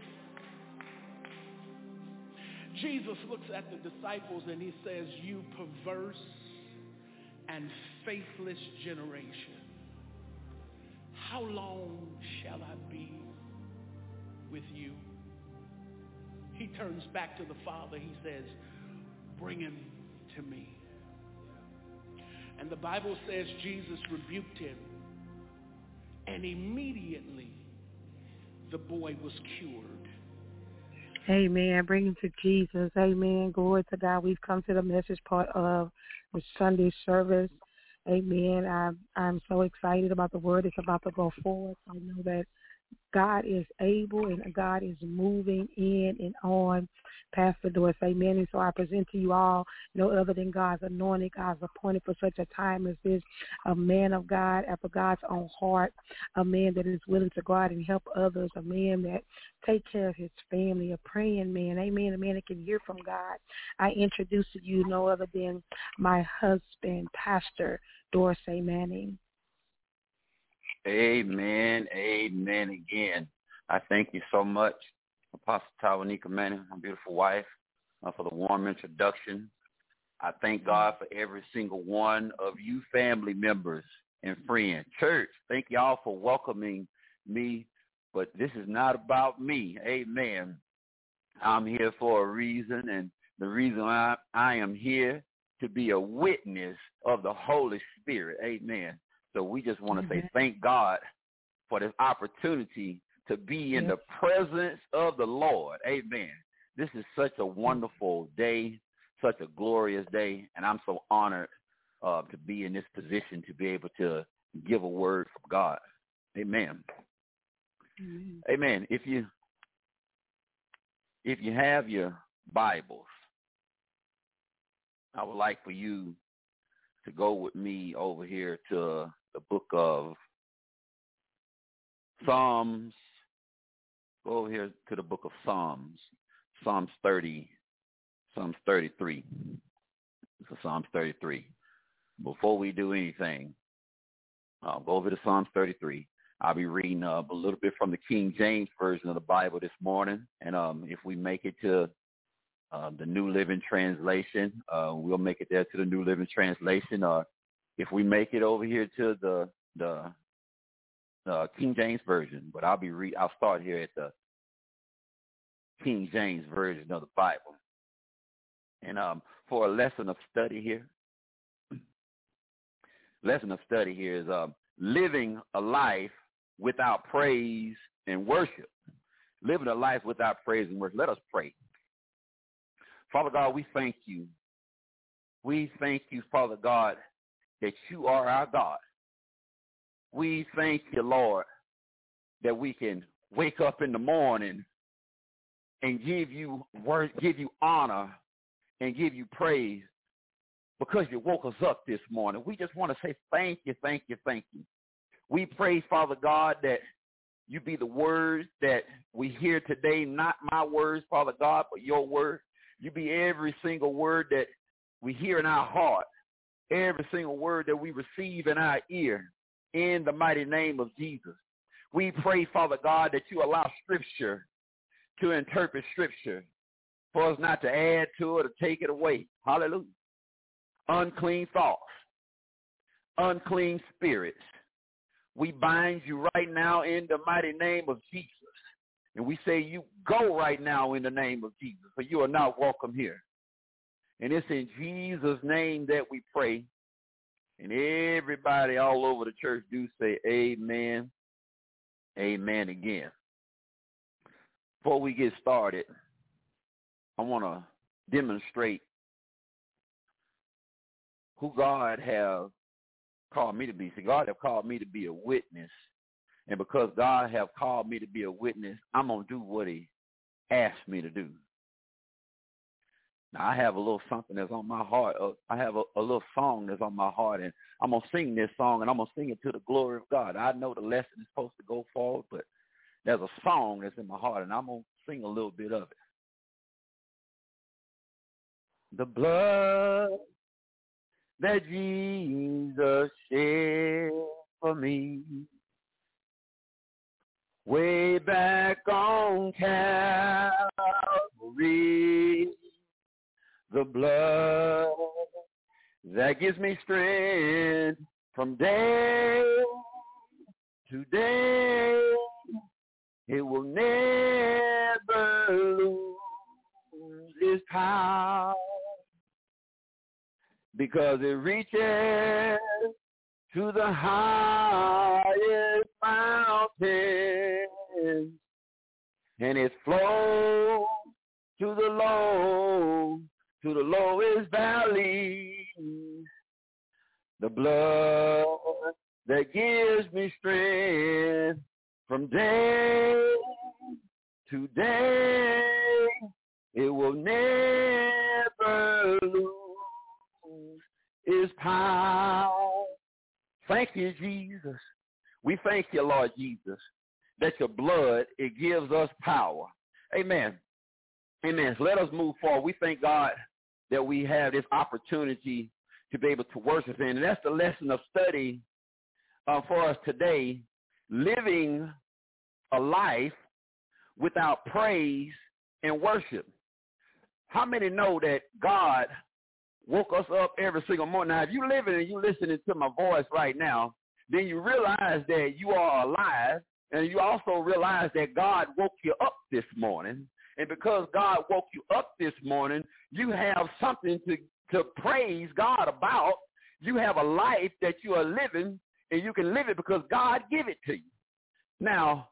Jesus looks at the disciples and he says, you perverse and faithless generation, how long shall I be with you? He turns back to the Father. He says, bring him to me. And the Bible says Jesus rebuked him, and immediately the boy was cured. Amen. Bring him to Jesus. Amen. Glory to God. We've come to the message part of the Sunday service. Amen. I'm, I'm so excited about the word that's about to go forward. I know that God is able and God is moving in and on Pastor Dorsey. Amen. And so I present to you all no other than God's anointed, God's appointed for such a time as this, a man of God after God's own heart, a man that is willing to go out and help others, a man that take care of his family, a praying man. Amen. A man that can hear from God. I introduce to you no other than my husband, Pastor Dorsey Manning. Amen. Amen again. I thank you so much, Apostle Tawanika Manning, my beautiful wife, uh, for the warm introduction. I thank God for every single one of you family members and friends. Church, thank y'all for welcoming me, but this is not about me. Amen. I'm here for a reason, and the reason I, I am here to be a witness of the Holy Spirit. Amen. So we just want to say thank God for this opportunity to be in yes. the presence of the Lord. Amen. This is such a wonderful day, such a glorious day, and I'm so honored uh, to be in this position to be able to give a word from God. Amen. Mm-hmm. Amen. If you if you have your Bibles, I would like for you to go with me over here to the book of Psalms. Go over here to the book of Psalms, Psalms thirty, Psalms thirty-three. So Psalms thirty-three. Before we do anything, I'll go over to Psalms thirty-three. I'll be reading uh, a little bit from the King James Version of the Bible this morning, and um, if we make it to uh, the New Living Translation, uh, we'll make it there to the New Living Translation, or if we make it over here to the the uh, King James Version, but I'll be re- I'll start here at the King James Version of the Bible. And um, for a lesson of study here, lesson of study here is um, living a life without praise and worship. Living a life without praise and worship. Let us pray. Father God, we thank you. We thank you, Father God, that you are our God. We thank you, Lord, that we can wake up in the morning and give you word, give you honor and give you praise because you woke us up this morning. We just want to say thank you, thank you, thank you. We pray, Father God, that you be the words that we hear today, not my words, Father God, but your word. You be every single word that we hear in our heart, every single word that we receive in our ear, in the mighty name of Jesus. We pray, Father God, that you allow Scripture to interpret Scripture for us not to add to it or take it away. Hallelujah. Unclean thoughts, unclean spirits, we bind you right now in the mighty name of Jesus. And we say you go right now in the name of Jesus, for you are not welcome here. And it's in Jesus' name that we pray. And everybody all over the church do say amen, amen again. Before we get started, I want to demonstrate who God has called me to be. See, God has called me to be a witness And because God have called me to be a witness, I'm going to do what he asked me to do. Now, I have a little something that's on my heart. Uh, I have a, a little song that's on my heart, and I'm going to sing this song, and I'm going to sing it to the glory of God. I know the lesson is supposed to go forward, but there's a song that's in my heart, and I'm going to sing a little bit of it. The blood that Jesus shed for me way back on Calvary, the blood that gives me strength from day to day, it will never lose its power, because it reaches to the highest mountains, and it flows to the low, to the lowest valley. The blood that gives me strength from day to day, it will never lose its power. Thank you, Jesus. We thank you, Lord Jesus, that your blood, it gives us power. Amen. Amen. So let us move forward. We thank God that we have this opportunity to be able to worship Him. And that's the lesson of study uh, for us today, living a life without praise and worship. How many know that God woke us up every single morning? Now, if you're living and you're listening to my voice right now, then you realize that you are alive, and you also realize that God woke you up this morning. And because God woke you up this morning, you have something to, to praise God about. You have a life that you are living, and you can live it because God gave it to you. Now,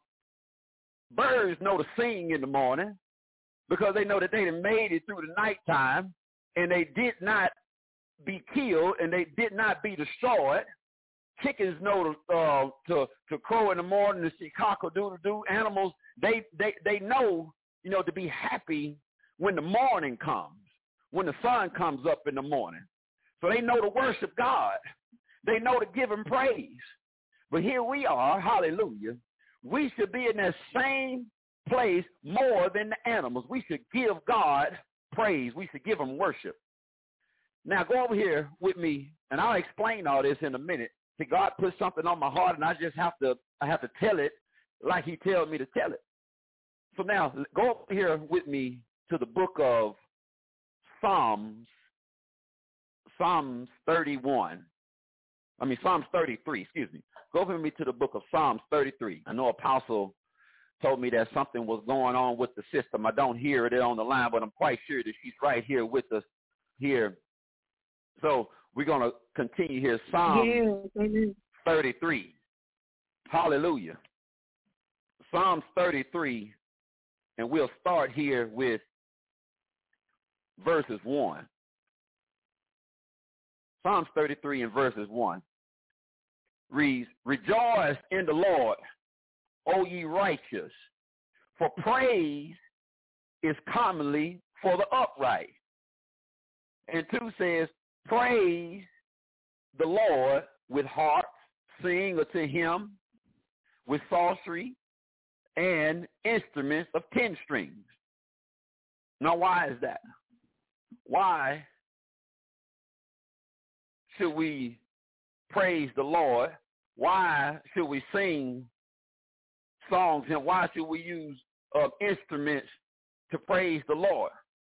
birds know to sing in the morning because they know that they done made it through the nighttime, and they did not be killed, and they did not be destroyed. Chickens know to, uh, to, to crow in the morning, to see cock-a-doodle-doo. Animals, they, they, they know, you know, to be happy when the morning comes, when the sun comes up in the morning. So they know to worship God. They know to give him praise. But here we are, hallelujah. We should be in that same place more than the animals. We should give God praise. We should give him worship. Now go over here with me, and I'll explain all this in a minute. See, God put something on my heart, and I just have to, I have to tell it like he tells me to tell it. So now go over here with me to the book of Psalms, Psalms thirty-one. I mean, Psalms thirty-three, excuse me. Go over with me to the book of Psalms thirty-three. I know Apostle told me that something was going on with the system. I don't hear it on the line, but I'm quite sure that she's right here with us here. So we're going to continue here. Psalms yeah. thirty-three. Hallelujah. Psalms thirty-three, and we'll start here with verses one. Psalms thirty-three and verses one reads, "Rejoice in the Lord, O ye righteous, for praise is commonly for the upright." And two says, "Praise the Lord with harps, sing unto him with psaltery and instruments of ten strings." Now, why is that? Why should we praise the Lord? Why should we sing songs, and why should we use uh, instruments to praise the Lord?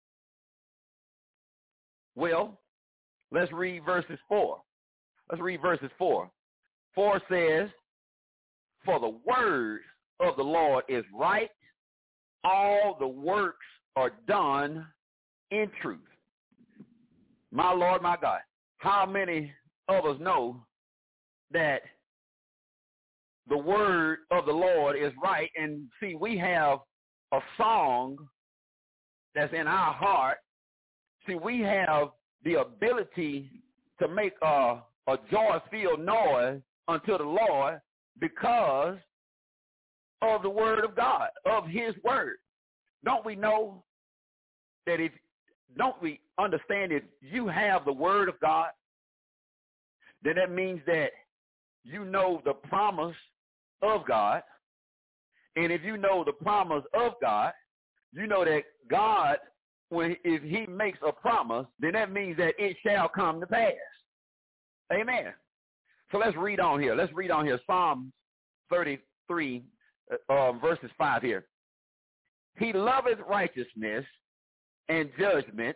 Well, let's read verses four. Let's read verses four. Four says, "For the word of the Lord is right, all the works are done in truth." My Lord, my God, how many of us know that the word of the Lord is right? And see, we have a song that's in our heart. See, we have the ability to make a, a joy-filled noise unto the Lord because of the word of God, of his word. Don't we know that if, don't we understand if you have the word of God, then that means that you know the promise of God. And if you know the promise of God, you know that God, when if he makes a promise, then that means that it shall come to pass. Amen. So let's read on here. Let's read on here. Psalm thirty-three, uh, verses five here. He loveth righteousness and judgment,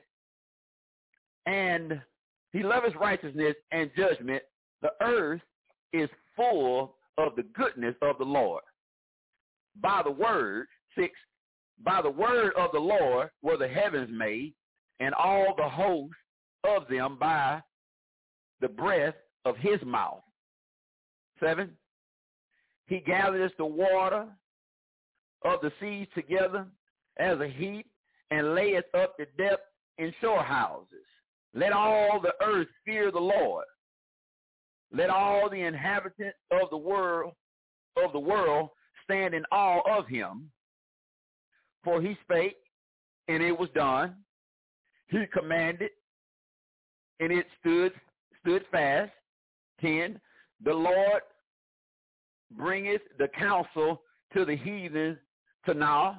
and he loveth righteousness and judgment. The earth is full of the goodness of the Lord. By the word, six, by the word of the Lord were the heavens made, and all the hosts of them by the breath of his mouth. Seven, he gathereth the water of the seas together as a heap, and layeth up the depth in storehouses. Let all the earth fear the Lord. Let all the inhabitants of the world of the world stand in awe of him. For he spake, and it was done. He commanded, and it stood stood fast. Ten, the Lord bringeth the counsel to the heathens to naught.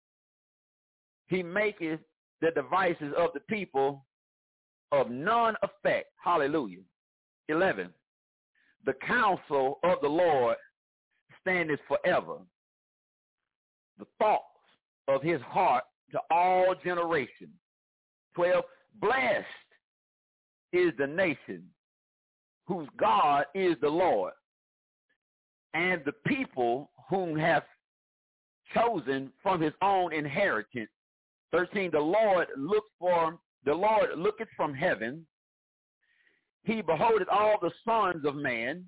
He maketh the devices of the people of none effect. Hallelujah. Eleven, the counsel of the Lord standeth forever, the thoughts of his heart to all generations. Twelve, blessed is the nation whose God is the Lord, and the people whom hath chosen from his own inheritance. Thirteen, the Lord looks for the Lord looketh from heaven. He beholdeth all the sons of man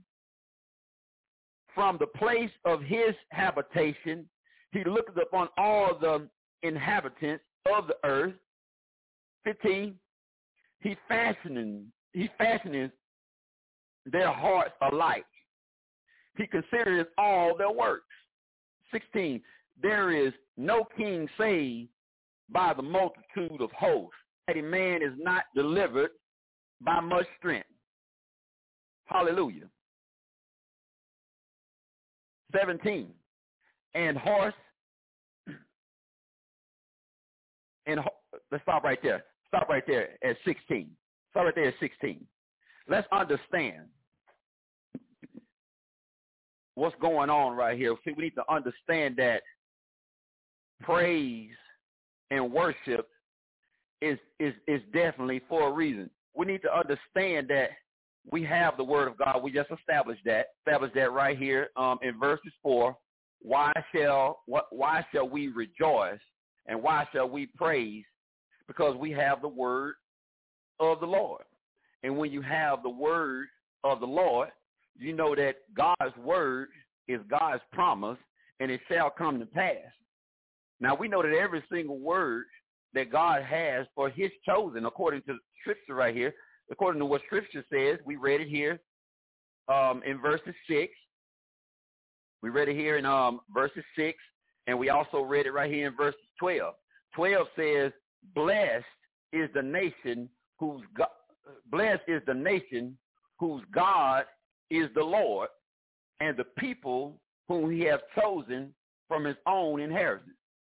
from the place of his habitation. He looketh upon all the inhabitants of the earth. Fifteen, he fashioneth, he fashioneth their hearts alike. He considereth all their works. Sixteen, there is no king saved by the multitude of hosts. A man is not delivered by much strength. Hallelujah. Seventeen, and horse, and let's stop right there. Stop right there at sixteen. Stop right there at sixteen. Let's understand what's going on right here. See, we need to understand that praise and worship is, is, is definitely for a reason. We need to understand that we have the word of God. We just established that. Established that right here um, in verses four. Why shall what? Why shall we rejoice and why shall we praise? Because we have the word of the Lord. And when you have the word of the Lord, you know that God's word is God's promise, and it shall come to pass. Now, we know that every single word that God has for his chosen, according to Scripture right here, according to what Scripture says, we read it here um, in verses six. We read it here in um, verses six, and we also read it right here in verses twelve. twelve says, blessed is the nation whose God, blessed is the nation whose God is the Lord, and the people whom he hath chosen from his own inheritance.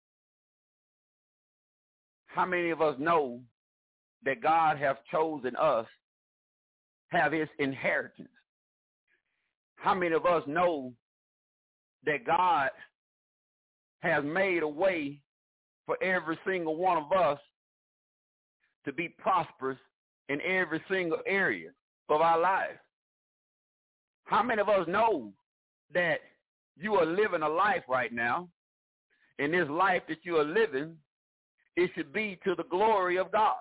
How many of us know that God hath chosen us, have his inheritance? How many of us know that God has made a way for every single one of us to be prosperous in every single area of our life? How many of us know that you are living a life right now, and this life that you are living, it should be to the glory of God?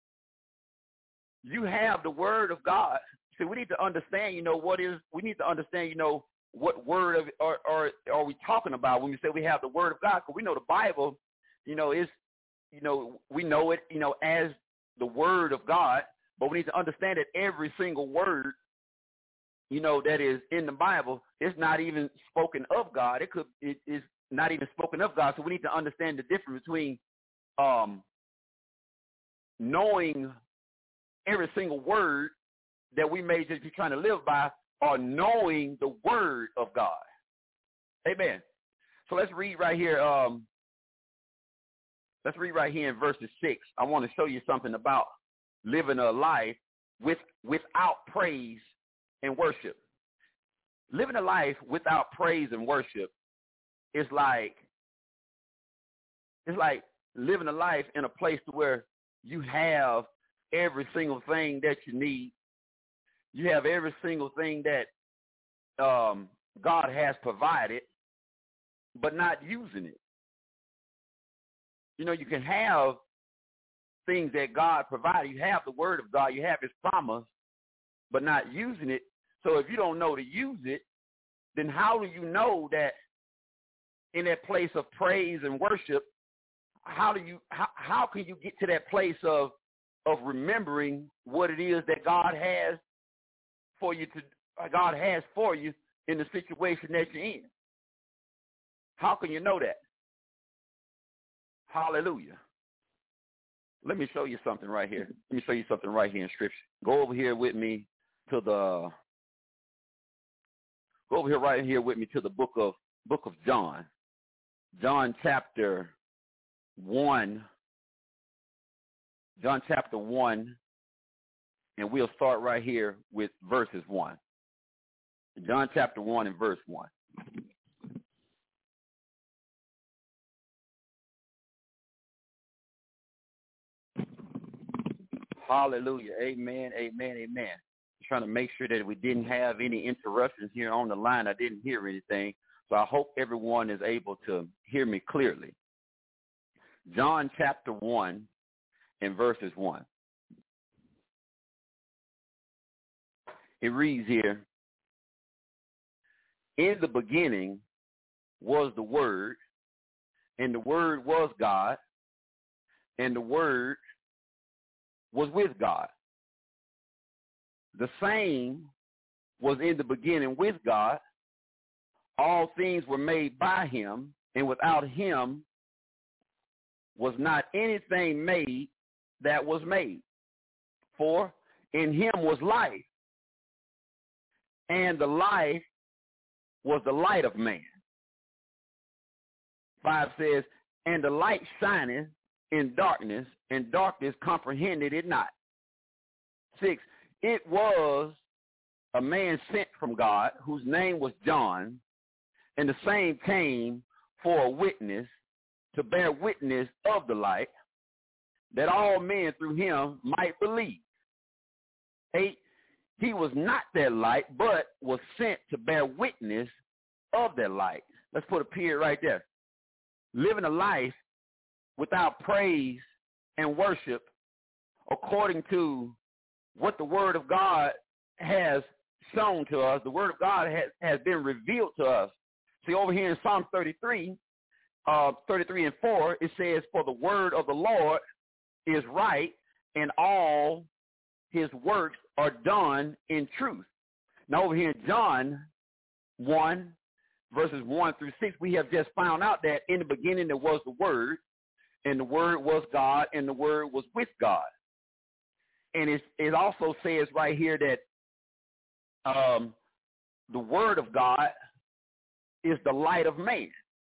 You have the word of God. See, we need to understand, you know, what is, we need to understand, you know, what word of, or, or are we talking about when we say we have the word of God? Because we know the Bible, you know, is, you know, we know it, you know, as the word of God, but we need to understand that every single word, you know, that is in the Bible is not even spoken of God. It could, it is not even spoken of God. So we need to understand the difference between um, knowing every single word that we may just be trying to live by, or knowing the word of God. Amen. So let's read right here. Um, let's read right here in verses six. I want to show you something about living a life with without praise and worship. Living a life without praise and worship is like it's like living a life in a place to where you have every single thing that you need. You have every single thing that um, God has provided, but not using it. You know, you can have things that God provided. You have the word of God. You have his promise, but not using it. So if you don't know to use it, then how do you know that in that place of praise and worship, how do you how, how can you get to that place of of remembering what it is that God has for you to God has for you in the situation that you're in? How can you know that? Hallelujah. Let me show you something right here. Let me show you something right here in Scripture. Go over here with me to the go over here right here with me to the book of book of John. John chapter one. John chapter one, and we'll start right here with verses one. John chapter one and verse one. Hallelujah. Amen, amen, amen. Trying to make sure that we didn't have any interruptions here on the line. I didn't hear anything. So I hope everyone is able to hear me clearly. John chapter one and verses one. It reads here, in the beginning was the Word, and the Word was God, and the Word was with God. The same was in the beginning with God. All things were made by him, and without him was not anything made that was made. For in him was life, and the life was the light of man. Five says, and the light shineth in darkness, and darkness comprehended it not. Six, it was a man sent from God, whose name was John, and the same came for a witness, to bear witness of the light, that all men through him might believe. Eight, he was not that light, but was sent to bear witness of that light. Let's put a period right there. Living a life without praise and worship, according to what the Word of God has shown to us, the Word of God has, has been revealed to us. See, over here in Psalm thirty-three, uh, thirty-three and four, it says, for the word of the Lord is right, and all his works are done in truth. Now, over here in John one, verses one through six, we have just found out that in the beginning there was the Word, and the Word was God, and the Word was with God. And it, it also says right here that um, the Word of God is the light of man.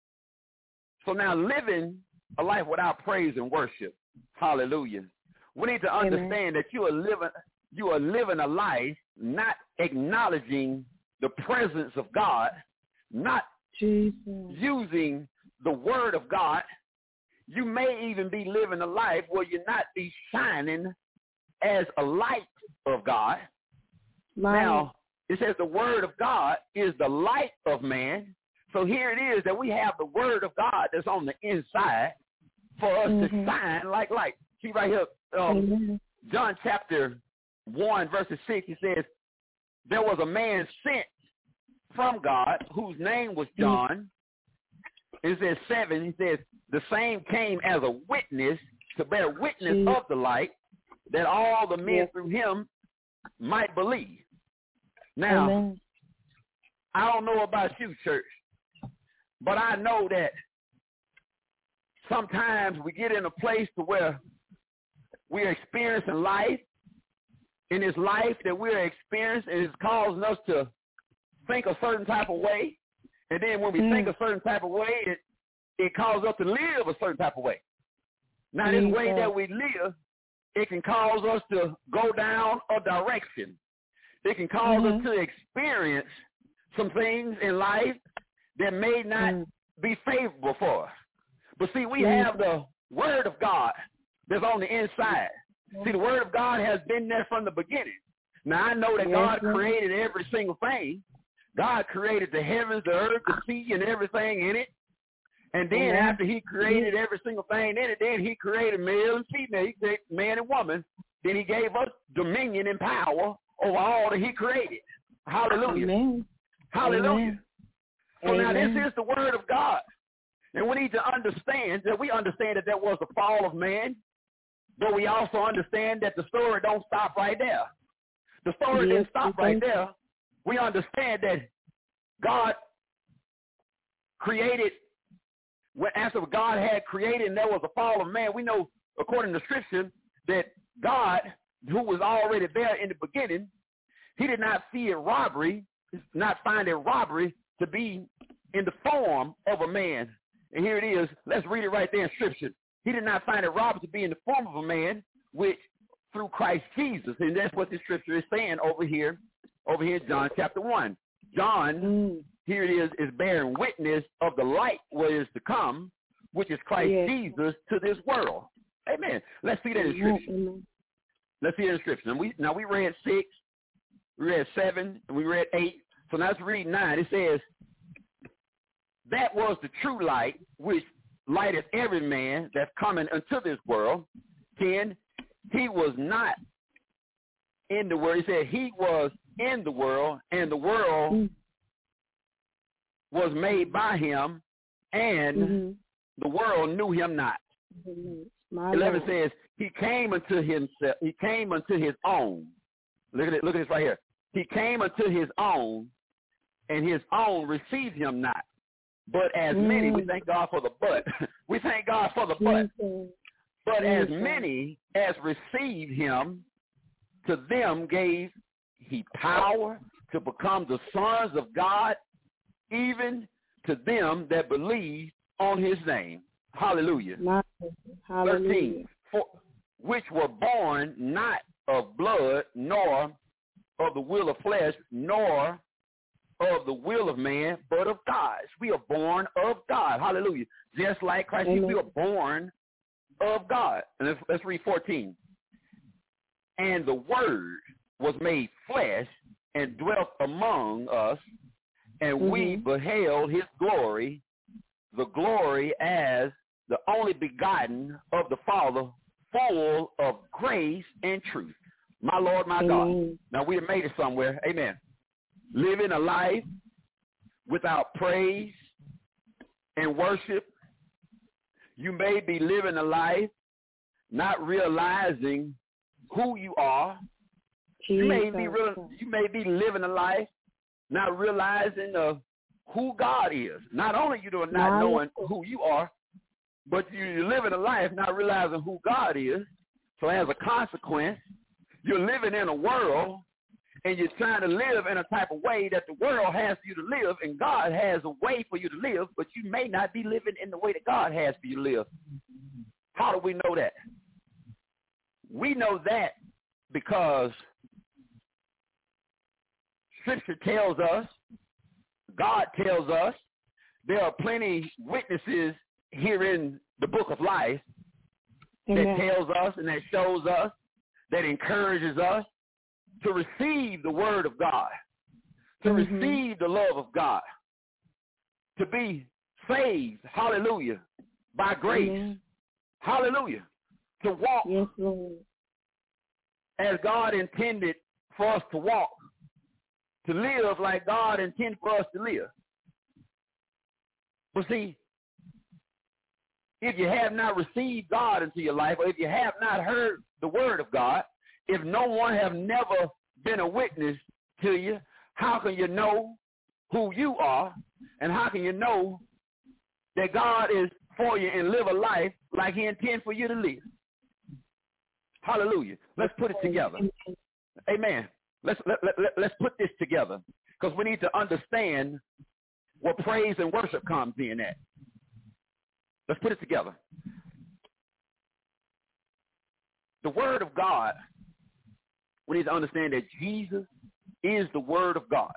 So now living a life without praise and worship, hallelujah, we need to understand Amen. that you are living you are living a life not acknowledging the presence of God, not Jesus. using the Word of God. You may even be living a life where you're not be shining as a light of God. Light. Now, it says the Word of God is the light of man. So here it is that we have the Word of God that's on the inside for us mm-hmm. to shine like light. See right here, um, mm-hmm. John chapter one, verses six, it says, there was a man sent from God whose name was John. Mm-hmm. It says seven, he says, the same came as a witness to bear witness mm-hmm. of the light, that all the men yeah. through him might believe. Now, Amen. I don't know about you, church, But I know that sometimes we get in a place to where we're experiencing life. In this life that we're experiencing, it's causing us to think a certain type of way. And then when we mm. think a certain type of way, it, it causes us to live a certain type of way. Now, this mm-hmm. way that we live, it can cause us to go down a direction. It can cause mm-hmm. us to experience some things in life that may not mm. be favorable for us. But see, we mm. have the Word of God that's on the inside. Mm. See, the Word of God has been there from the beginning. Now, I know that yes, God yes. created every single thing. God created the heavens, the earth, the sea, and everything in it. And then mm-hmm. after he created every single thing in it, then he created male and female. He created man and woman. Then he gave us dominion and power over all that he created. Hallelujah. Amen. Hallelujah. Amen. So Amen. Now this is the Word of God. And we need to understand that we understand that there was the fall of man, but we also understand that the story don't stop right there. The story yes, didn't stop right there. We understand that God created, after God had created and there was a fall of man, we know, according to Scripture, that God, who was already there in the beginning, he did not see it robbery, not find it robbery to be in the form of a man. And here it is. Let's read it right there in Scripture. He did not find it robbery to be in the form of a man, which through Christ Jesus. And that's what the Scripture is saying over here, over here in John chapter one. John, mm. here it is, is bearing witness of the light what is to come, which is Christ yes. Jesus to this world. Amen. Let's see that in Scripture. Amen. Let's see it in Scripture. Now we, now we read six, we read seven, and we read eight. So now let's read nine. It says, that was the true light, which lighteth every man that's coming into this world. ten, he was not in the world. He said he was in the world, and the world mm. was made by him, and mm-hmm. the world knew him not. Mm-hmm. eleven says, he came unto himself, he came unto his own. Look at it, look at this right here. He came unto his own, and his own received him not. But as mm. many, we thank God for the but. We thank God for the but. Mm-hmm. But mm-hmm. as many as received him, to them gave he power to become the sons of God, even to them that believe on his name. Hallelujah. Hallelujah. thirteen, for, which were born not of blood, nor of the will of flesh, nor of the will of man, but of God. We are born of God. Hallelujah. Just like Christ, Amen. We are born of God. And let's, let's read fourteen. And the Word was made flesh and dwelt among us, and mm-hmm. we beheld his glory, the glory as the only begotten of the Father, full of grace and truth. My Lord, my Amen. God. Now we have made it somewhere. Amen. Living a life without praise and worship. You may be living a life not realizing who you are. Jesus. You may be real, you may be living a life not realizing uh, who God is. Not only you do not knowing who you are, but you're living a life not realizing who God is. So as a consequence, you're living in a world and you're trying to live in a type of way that the world has for you to live, and God has a way for you to live, but you may not be living in the way that God has for you to live. How do we know that? We know that because Scripture tells us, God tells us, there are plenty witnesses here in the book of life Amen. That tells us and that shows us, that encourages us to receive the Word of God, to mm-hmm. receive the love of God, to be saved, hallelujah, by grace, Amen. Hallelujah, to walk yes, Lord. As God intended for us to walk, to live like God intended for us to live. But see, if you have not received God into your life, or if you have not heard the Word of God, if no one have never been a witness to you, how can you know who you are, and how can you know that God is for you and live a life like he intends for you to live. Hallelujah. Let's put it together. Amen. Let's, let, let, let, let's put this together because we need to understand what praise and worship comes in at. Let's put it together. The word of God, we need to understand that Jesus is the word of God.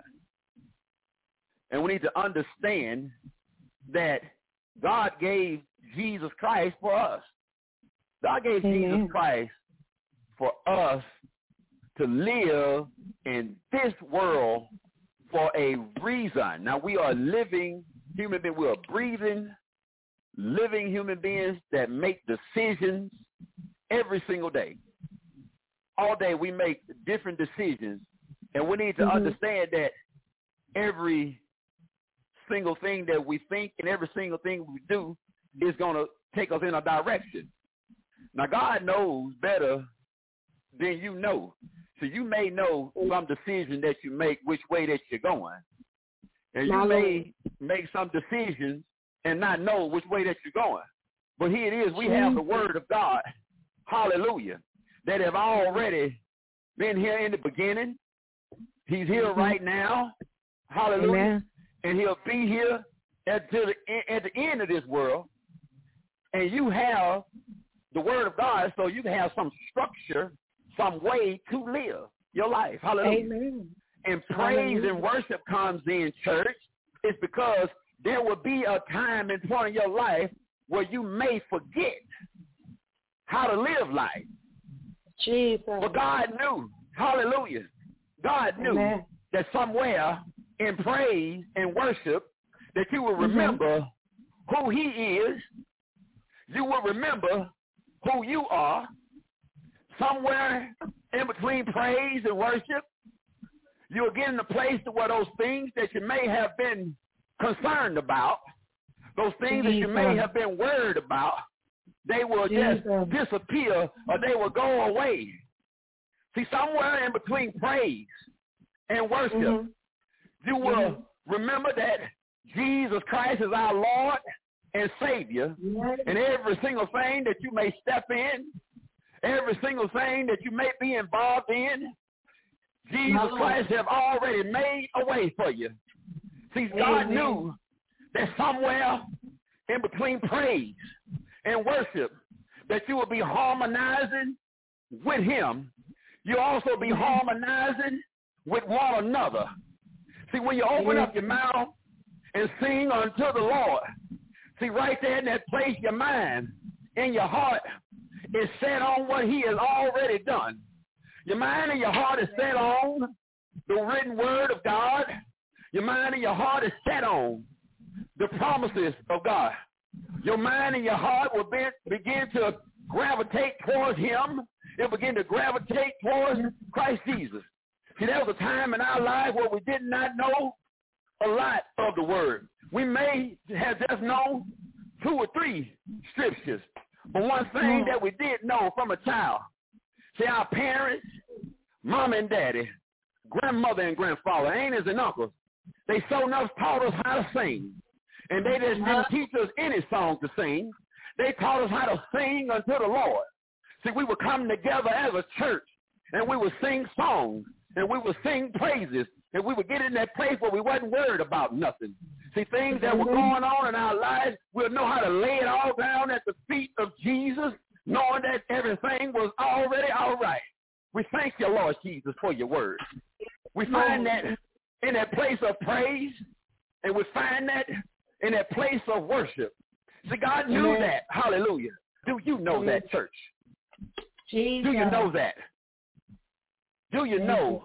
And we need to understand that God gave Jesus Christ for us. God gave Amen. Jesus Christ for us to live in this world for a reason. Now, we are living human beings. We are breathing, living human beings that make decisions every single day. All day we make different decisions, and we need to mm-hmm. understand that every single thing that we think and every single thing we do is going to take us in a direction. Now, God knows better than you know. So you may know some decision that you make which way that you're going. And you may make some decisions and not know which way that you're going. But here it is, we have the word of God, hallelujah, that have already been here in the beginning. He's here right now, hallelujah. Amen. And he'll be here at the, at the end of this world. And you have the word of God, so you can have some structure, some way to live your life. Hallelujah. Amen. And praise Hallelujah. And worship comes in, church. It's because there will be a time in front of your life where you may forget how to live life. Jesus. But God knew, hallelujah, God knew Amen. That somewhere in praise and worship that you will remember mm-hmm. who he is. You will remember who you are. Somewhere in between praise and worship, you'll get in a place to where those things that you may have been concerned about, those things Jesus. That you may have been worried about, they will Jesus. Just disappear or they will go away. See, somewhere in between praise and worship, mm-hmm. you will mm-hmm. remember that Jesus Christ is our Lord and Savior, yes. and every single thing that you may step in, every single thing that you may be involved in, Jesus no. Christ have already made a way for you. See, God Amen. Knew that somewhere in between praise and worship that you will be harmonizing with him. You'll also be harmonizing with one another. See, when you open up your mouth and sing unto the Lord, see, right there in that place, your mind and your heart is set on what he has already done. Your mind and your heart is set on the written word of God. Your mind and your heart is set on the promises of God. Your mind and your heart will be, begin to gravitate towards him. It'll begin to gravitate towards Christ Jesus. See, there was a time in our life where we did not know a lot of the word. We may have just known two or three scriptures. But one thing that we did know from a child, see, our parents, mom and daddy, grandmother and grandfather, aunts and uncles, they so enough taught us how to sing. And they just didn't teach us any song to sing. They taught us how to sing unto the Lord. See, we would come together as a church, and we would sing songs, and we would sing praises, and we would get in that place where we wasn't worried about nothing. See, things that were going on in our lives, we'll know how to lay it all down at the feet of Jesus, knowing that everything was already all right. We thank you, Lord Jesus, for your word. We find that in that place of praise, and we find that in that place of worship. See, God knew Amen. That. Hallelujah. Do you know Amen. That, church? Jesus. Do you know that? Do you Thank know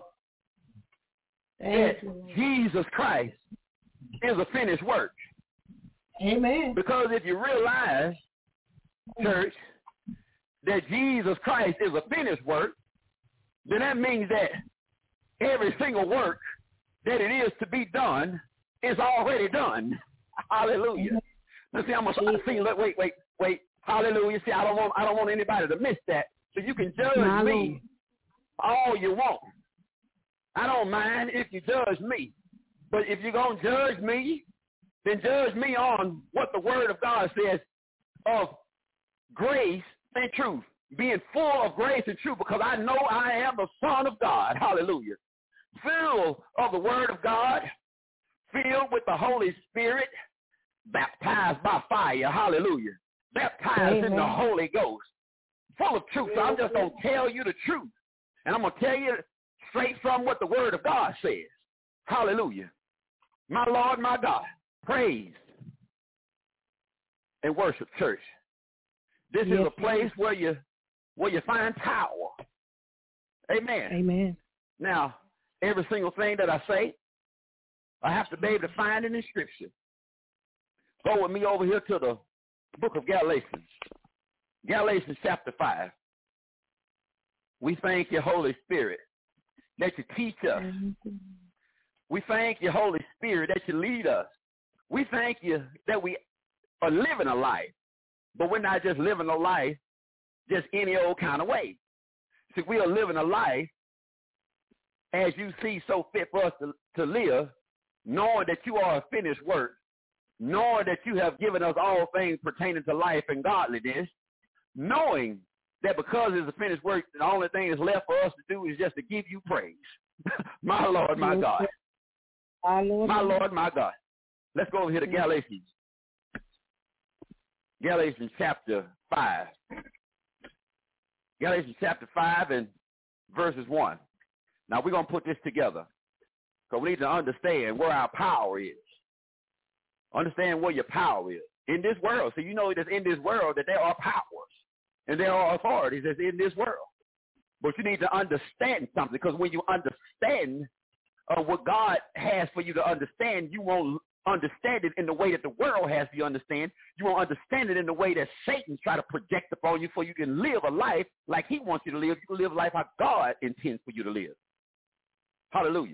you. That you. Jesus Christ is a finished work? Amen. Because if you realize, church, that Jesus Christ is a finished work, then that means that every single work that it is to be done is already done. Hallelujah. Now see, I'm gonna see. Wait, wait, wait. Hallelujah. See, I don't want, I don't want anybody to miss that. So you can judge My me Lord. All you want. I don't mind if you judge me, but if you're gonna judge me then judge me on what the word of God says of grace and truth, being full of grace and truth, because I know I am the Son of God. Hallelujah. Full of the word of God, filled with the Holy Spirit, baptized by fire. Hallelujah. Baptized Amen. In the Holy Ghost, full of truth. So I'm just going to tell you the truth. And I'm going to tell you straight from what the word of God says. Hallelujah. My Lord, my God, praise and worship, church. This yes, is a place where you where you find power. Amen. Amen. Now, every single thing that I say, I have to be able to find it in Scripture. Go with me over here to the book of Galatians. Galatians chapter five. We thank you, Holy Spirit, that you teach us. Mm-hmm. We thank you, Holy Spirit, that you lead us. We thank you that we are living a life, but we're not just living a life just any old kind of way. See, we are living a life as you see so fit for us to, to live, knowing that you are a finished work, knowing that you have given us all things pertaining to life and godliness, knowing that because it's a finished work, the only thing that's left for us to do is just to give you praise. My Lord, my God. My Lord, my Lord, my God. Let's go over here to Galatians. Galatians chapter five. Galatians chapter five and verses one. Now we're going to put this together because we need to understand where our power is. Understand where your power is. In this world, so you know that in this world that there are powers and there are authorities that's in this world. But you need to understand something, because when you understand uh, what God has for you to understand, you won't understand it in the way that the world has you understand. You won't understand it in the way that Satan's trying to project upon you, so you can live a life like he wants you to live. You can live a life how God intends for you to live. Hallelujah.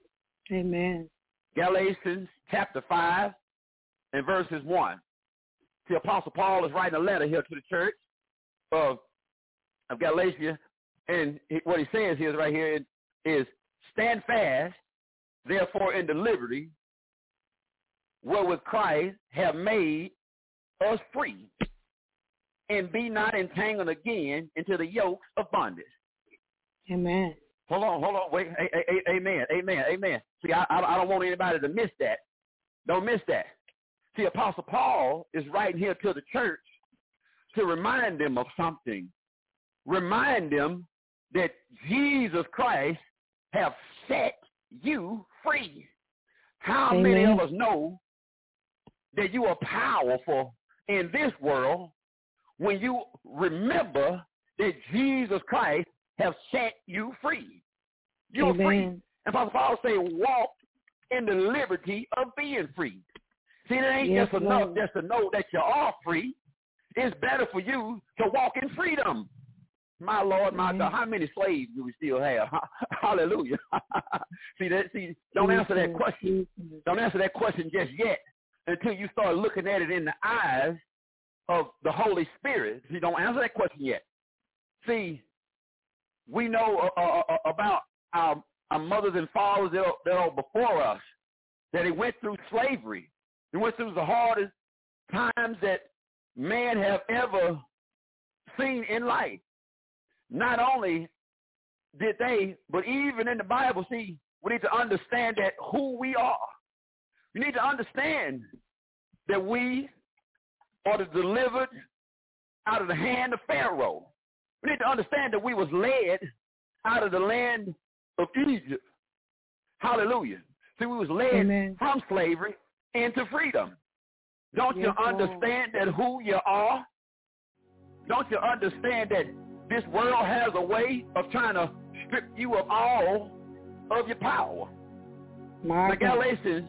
Amen. Galatians chapter five and verses one. The Apostle Paul is writing a letter here to the church of, of Galatia, and what he says here right here is, stand fast, therefore, in the liberty wherewith Christ have made us free, and be not entangled again into the yokes of bondage. Amen. Hold on, hold on, wait, a, a, a, amen, amen, amen. See, I, I don't want anybody to miss that. Don't miss that. See, Apostle Paul is writing here to the church to remind them of something. Remind them that Jesus Christ have set you free. How Amen. Many of us know that you are powerful in this world when you remember that Jesus Christ have set you free? You're Amen. Free. And Apostle Paul say, walk in the liberty of being free. See, it ain't yes, just enough Lord. Just to know that you are free. It's better for you to walk in freedom. My Lord, my God, how many slaves do we still have? Hallelujah. see that? See, don't answer that question. Don't answer that question just yet until you start looking at it in the eyes of the Holy Spirit. See, don't answer that question yet. See, we know uh, uh, about our, our mothers and fathers that are, that are before us, that they went through slavery. They went through the hardest times that man have ever seen in life. Not only did they, but even in the Bible, see, we need to understand that who we are. We need to understand that we are delivered out of the hand of Pharaoh. We need to understand that we was led out of the land of Egypt. Hallelujah. See, we was led Amen. From slavery into freedom. Don't yes, you understand Lord. That who you are? Don't you understand that this world has a way of trying to strip you of all of your power? My now, Galatians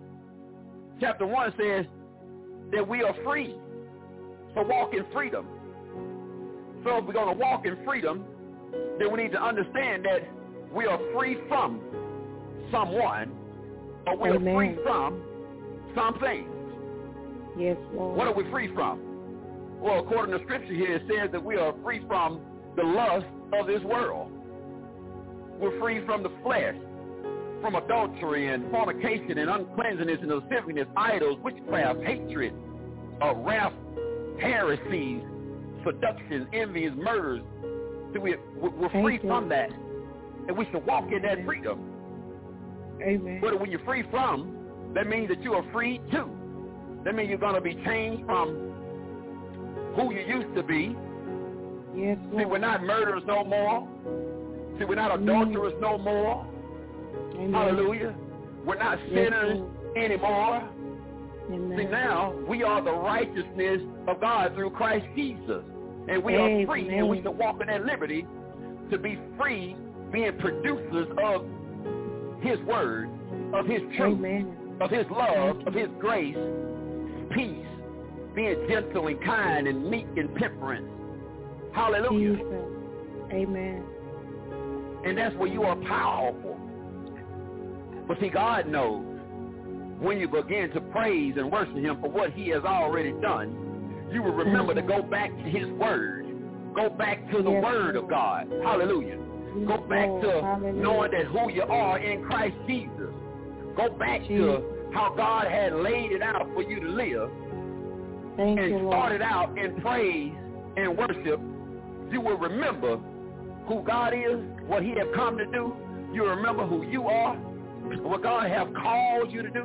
chapter one says that we are free. So walk in freedom. So if we're going to walk in freedom, then we need to understand that we are free from someone, or we Amen. Are free from something. Yes, Lord. What are we free from? Well, according to Scripture here, it says that we are free from the lust of this world. We're free from the flesh. from adultery and fornication and uncleanness and lasciviousness, idols, witchcraft, hatred, uh, wrath, heresies, seductions, envies, murders. So we, we're free Thank from you. that, and we should walk in that freedom. Amen. But when you're free from, that means that you are free too. That means you're going to be changed from who you used to be. Yes, See, we're not murderers no more. See, we're not adulterers no more. Amen. Hallelujah. We're not Yes, sinners Lord. anymore. Amen. See, now we are the righteousness of God through Christ Jesus. And we Amen. are free, and we should walk in that liberty to be free, being producers of his word, of his truth, Amen. of his love, of his grace, peace, being gentle and kind and meek and temperance. Hallelujah. Jesus. Amen. And that's where you are powerful. But see, God knows when you begin to praise and worship him for what he has already done, you will remember to go back to his word. Go back to the Yes, word of God. Hallelujah. Go back Lord. to Hallelujah. knowing that who you are in Christ Jesus. Go back Jesus. to how God had laid it out for you to live. Thank And you, Lord. started out in praise and worship. You will remember who God is, what he has come to do. You remember who you are, what God has called you to do.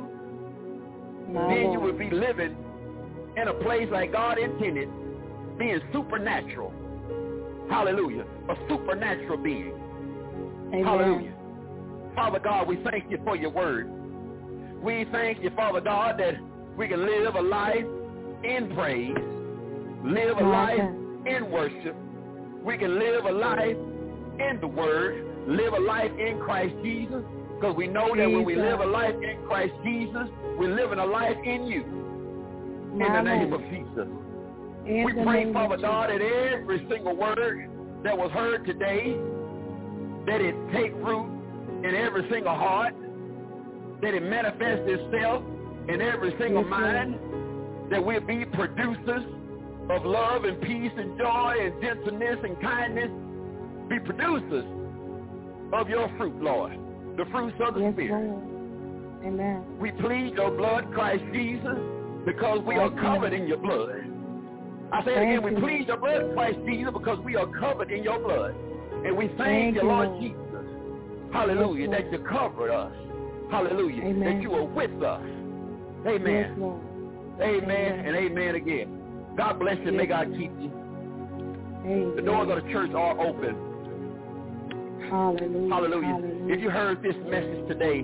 My Then you Lord. will be living in a place like God intended, being supernatural. Hallelujah. A supernatural being. Amen. Hallelujah. Father God, we thank you for your word. We thank you, Father God, that we can live a life in praise, live a life in worship. We can live a life in the word, live a life in Christ Jesus, because we know that when we live a life in Christ Jesus, we're living a life in you. In the name of Jesus. We pray, Father God, that every single word that was heard today, that it take root in every single heart, that it manifests itself in every single mind, that we'll be producers of love and peace and joy and gentleness and kindness, be producers of your fruit, Lord, the fruits of the Yes, Spirit. Lord. Amen. We plead your blood, Christ Jesus, because we are covered in your blood. I say it again, we plead your blood, Christ Jesus, because we are covered in your blood. And we thank, Thank you, you, Lord Lord. Jesus. Hallelujah, Yes, that you covered us. Hallelujah, Amen. that you are with us. Amen. Yes, Lord. Amen, Amen. and amen again. God bless you. May Yes, God Lord. keep you. Amen. The doors of the church are open. Hallelujah. Hallelujah. Hallelujah. If you heard this message today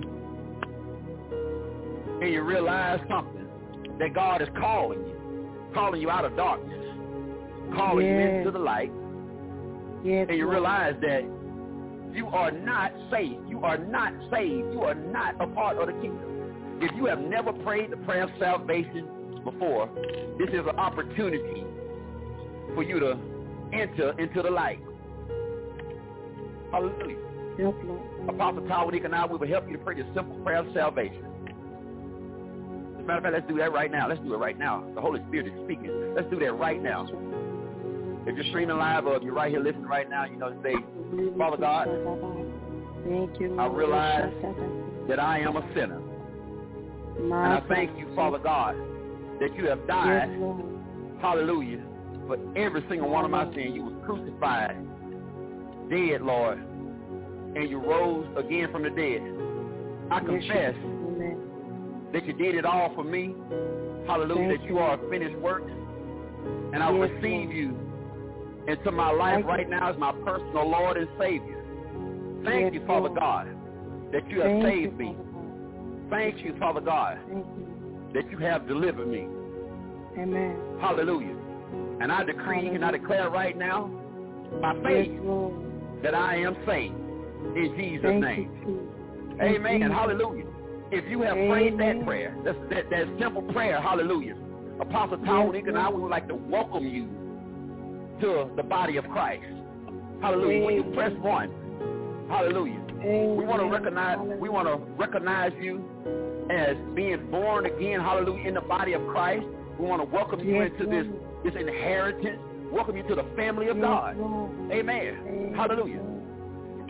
and you realize something, that God is calling you, calling you out of darkness, calling Yes. you into the light, Yes, and you Lord. realize that you are not saved. You are not saved. You are not a part of the kingdom. If you have never prayed the prayer of salvation before, this is an opportunity for you to enter into the light. Hallelujah. Yes, Lord. Apostle Tawanique and I, we will help you to pray the simple prayer of salvation. As a matter of fact, let's do that right now. Let's do it right now. The Holy Spirit is speaking. Let's do that right now. If you're streaming live or if you're right here listening right now, you know, say, Father God, thank you, Lord. I realize that I am a sinner. And I thank you, Father God, that you have died, Yes, Lord. hallelujah, for every single one of my sins. You were crucified, dead, Lord, and you rose again from the dead. I confess Amen. that you did it all for me. Hallelujah, Thank that you you. are a finished work. And I Yes, receive Lord. you into my life Thank right you. now as my personal Lord and Savior. Thank Yes, you, Father Lord. God, that you have Thank saved you, me. Father God. Thank you, Father God, Thank you. that you have delivered me. Amen. Hallelujah. And I decree and I declare right now, by faith, Yes, Lord. that I am saved in Jesus' Thank name. you, Jesus. Amen. Jesus. Hallelujah. If you have prayed that Amen. prayer, that's, that, that simple prayer, hallelujah, Apostle Tawanique and I, we would like to welcome you to the body of Christ. Hallelujah. When you Amen. press one, hallelujah, Amen. we want to recognize Hallelujah. we want to recognize you as being born again, hallelujah, in the body of Christ. We want to welcome you Yes, into this, Lord. this inheritance. Welcome you to the family of Yes, God. Lord. Amen. Amen. Hallelujah.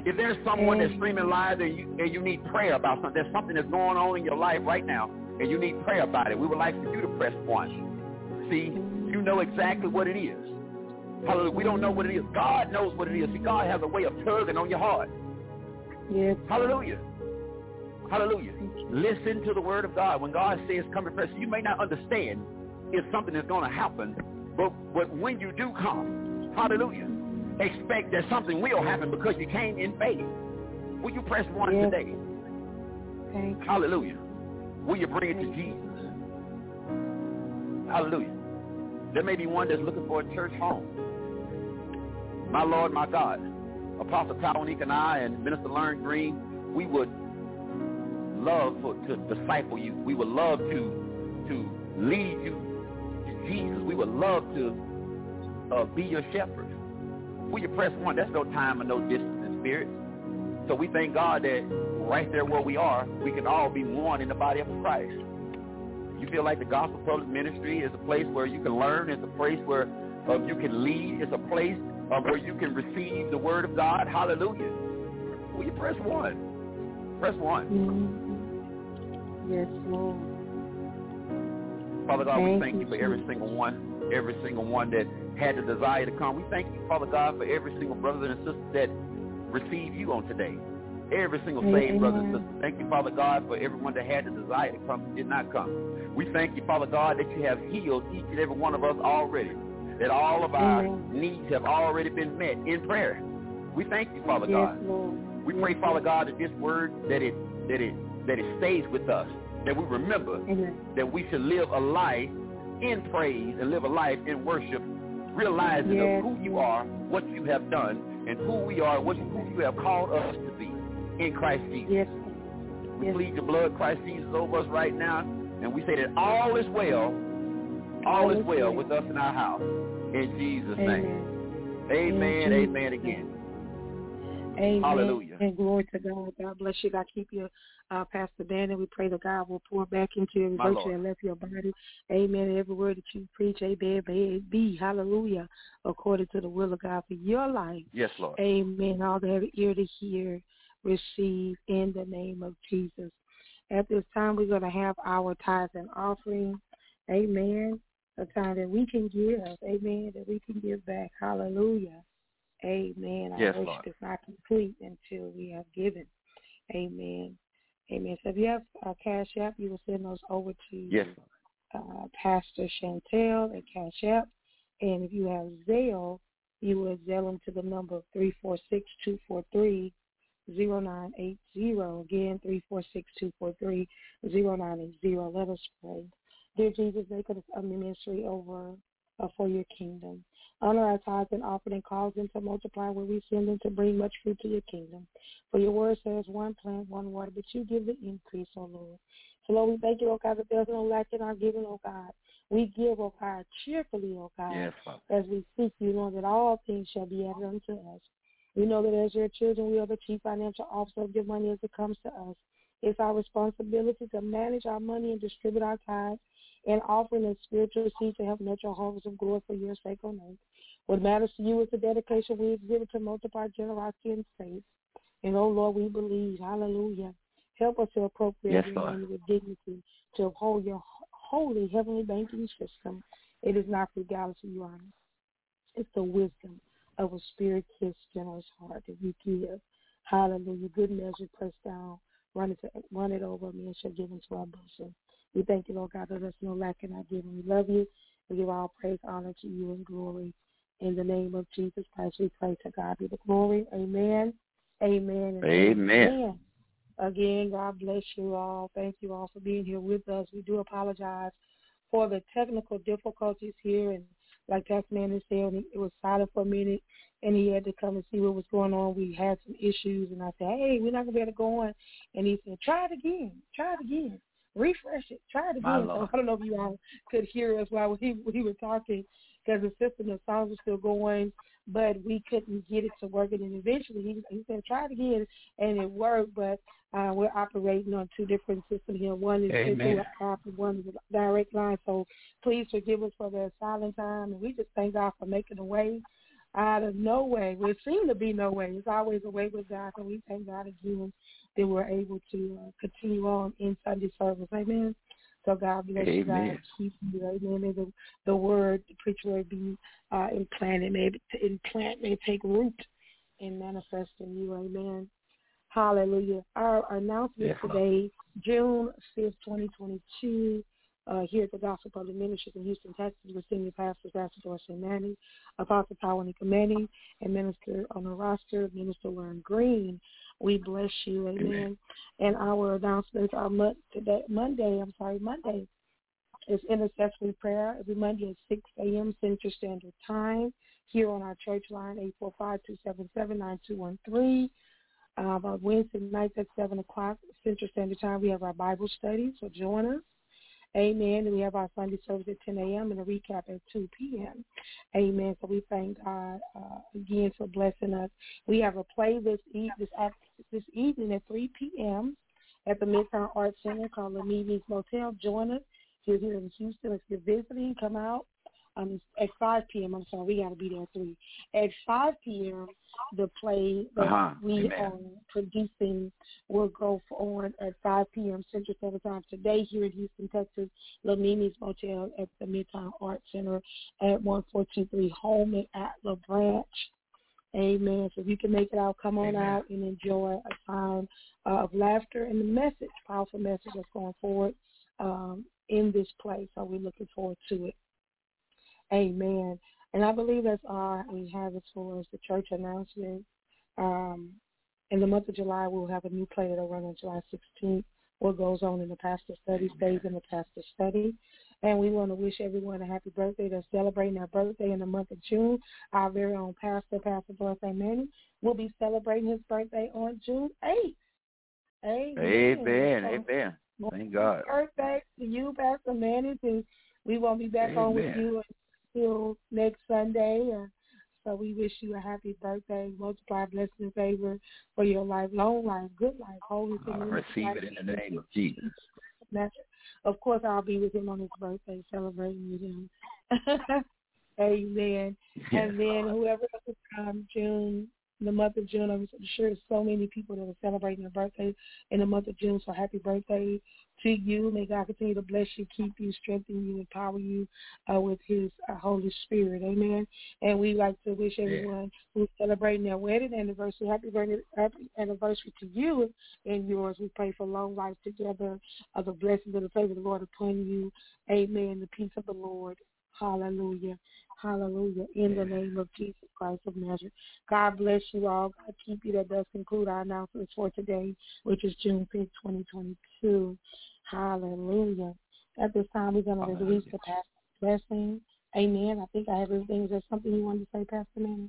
If there's someone that's streaming live and you, and you need prayer about something, there's something that's going on in your life right now, and you need prayer about it, we would like for you to press one. See, you know exactly what it is. Hallelujah. We don't know what it is. God knows what it is. See, God has a way of tugging on your heart. Yes. Hallelujah. Hallelujah. Listen to the word of God. When God says come and pray, you may not understand if something is going to happen, but, but when you do come, hallelujah, expect that something will happen because you came in faith. Will you press one yes. today? Thank you. Hallelujah. Will you bring it to Jesus? Hallelujah. There may be one that's looking for a church home. My Lord, my God, Apostle Tawanique and I and Minister Lauren Green, we would love for, to disciple you. We would love to to lead you to Jesus. We would love to uh, be your shepherd. Will you press one? There's no time and no distance in spirit. So we thank God that right there where we are, we can all be one in the body of Christ. You feel like the Gospel Public Ministry is a place where you can learn. It's a place where uh, you can lead. It's a place uh, where you can receive the word of God. Hallelujah. Will you press one? Press one. Mm-hmm. Yes, Lord. Father God, thank we thank you, you for every single one, every single one that had the desire to come. We thank you, Father God, for every single brother and sister that received you on today. Every single saved brother and sister. Thank you, Father God, for everyone that had the desire to come and did not come. We thank you, Father God, that you have healed each and every one of us already, that all of our Amen. Needs have already been met in prayer. We thank you, Father yes, God. Lord. We yes, pray, Father Lord. God, that this word, that it that it that it stays with us, that we remember Amen. that we should live a life in praise and live a life in worship, realizing yes. of who you are, what you have done, and who we are, what who you have called us to be in Christ Jesus. Yes. We yes. plead the blood of Christ Jesus over us right now, and we say that all is well, all, all is well, well with us in our house. In Jesus' Amen. name. Amen, Jesus. amen again. Amen. Hallelujah. And glory to God. God bless you. God keep you, uh, Pastor Dan, and we pray that God will pour back into every My virtue Lord. and left your body. Amen. Every word that you preach, amen, may it be, hallelujah, according to the will of God for your life. Yes, Lord. Amen. All that have an ear to hear, receive in the name of Jesus. At this time, we're going to have our tithes and offering. Amen. A time that we can give. Amen. That we can give back. Hallelujah. Amen. Our yes, worship Lord. is not complete until we have given. Amen. Amen. So if you have a Cash App, you will send those over to yes, uh, Pastor Chantel at Cash App. And if you have Zelle, you will Zelle them to the number three four six, two four three, zero nine eight zero. Again, three four six, two four three, zero nine eight zero. Let us pray. Dear Jesus, make us a ministry over uh, for your kingdom. Honor our tithes and offering, cause them to multiply where we send them to bring much fruit to your kingdom. For your word says one plant, one water, but you give the increase, oh Lord. So Lord, we thank you, oh God, that there's no lack in our giving, oh God. We give, oh God, cheerfully, oh God, yes, Father. as we seek you, Lord, that all things shall be added unto us. We know that as your children, we are the chief financial officer of your money as it comes to us. It's our responsibility to manage our money and distribute our tithes and offering a spiritual seed to help nurture harvest of glory for your sake, O Lord. What matters to you is the dedication we exhibit to multiply generosity and faith. And, oh, Lord, we believe. Hallelujah. Help us to appropriate yes, your money with dignity, to uphold your holy heavenly banking system. It is not frugality, Your Honor. It's the wisdom of a spirit-kissed, generous heart that we give. Hallelujah. Good measure, pressed down, run it, to, run it over me, and shall give into our bosom. We thank you, Lord God, that there's no lack in our giving. We love you. We give all praise, honor to you, and glory. In the name of Jesus Christ, we pray. To God be the glory. Amen. Amen. And amen. amen. Again, God bless you all. Thank you all for being here with us. We do apologize for the technical difficulties here. And like Pastor Manning said, it was silent for a minute, and he had to come and see what was going on. We had some issues, and I said, hey, we're not going to be able to go on. And he said, try it again. Try it again. Refresh it. Try it again. So I don't know if you all could hear us while we, we were talking, because the system and songs were still going, but we couldn't get it to work. And then eventually he, he said, try it again, and it worked. But uh, we're operating on two different systems here. One is through an app, and one is a direct line. So please forgive us for the silent time. And we just thank God for making a way out of no way. Well, it seemed to be no way. It's always a way with God, and we thank God again that we're able to uh, continue on in Sunday service. Amen. So God bless Amen. you guys. Keep you. Amen. May the, the word, the preacher word be uh, implanted, may implant, may take root and manifest in you. Amen. Hallelujah. Our, our announcement yes, today, June fifth, twenty twenty-two, uh, here at the Gospel Public Ministries in Houston, Texas, with senior pastor, Pastor Dorsey Manning, Apostle Tawanika Manning, and minister on the roster, Minister Warren Green. We bless you, amen. amen. And our announcements are mo- today, Monday, I'm sorry, Monday is intercessory prayer every Monday at six a.m. Central Standard Time here on our church line, eight four five, two seven seven, nine two one three. Uh, on Wednesday nights at seven o'clock Central Standard Time, we have our Bible study, so join us. Amen. And we have our Sunday service at ten a.m. and a recap at two p.m. Amen. So we thank God uh, again for blessing us. We have a play this e- this, this evening at three p.m. at the Midtown Arts Center called La Mimi's Motel. Join us. If you're here in Houston, if you're visiting, come out. Um, at five p.m. I'm sorry, we got to be there at three. At five p.m., the play that uh-huh. we Amen. are producing will go on at five p.m. Central Standard Time today here in Houston, Texas, La Mimi's Motel at the Midtown Arts Center at one four two three Holman at La Branch. Amen. So if you can make it out, come on Amen. out and enjoy a time uh, of laughter and the message, powerful message that's going forward um, in this play. So we're looking forward to it. Amen. And I believe that's all we have as far as the church announcement. Um, in the month of July, we'll have a new play that will run on July sixteenth. What goes on in the pastor study stays in the pastor study. And we want to wish everyone a happy birthday. They're celebrating their birthday in the month of June. Our very own pastor, Pastor Dorsey Manning, will be celebrating his birthday on June eighth. Amen. Amen. So, Amen. Thank God. Birthday to you, Pastor Manning. And we won't be back Amen. on with you until next Sunday. Uh, so we wish you a happy birthday, multiply blessings and favor for your life, long life, good life, holy. I receive it in the name of Jesus. Of course, I'll be with him on his birthday, celebrating with him. Amen. Yes, and then Lord. Whoever else um, June, the month of June, I'm sure there's so many people that are celebrating their birthday in the month of June. So happy birthday to you. May God continue to bless you, keep you, strengthen you, empower you uh, with his uh, Holy Spirit. Amen. And we like to wish everyone yeah. who's celebrating their wedding anniversary, happy, birthday, happy anniversary to you and yours. We pray for long life together, uh, the blessings of the favor of the Lord upon you. Amen. The peace of the Lord. Hallelujah. Hallelujah. In yeah. the name of Jesus Christ of Nazareth. God bless you all. God keep you. That does conclude our announcements for today, which is June fifth, twenty twenty-two. Hallelujah. At this time, we're going to release the pastor's blessing. Amen. I think I have everything. Is there something you wanted to say, Pastor Manning?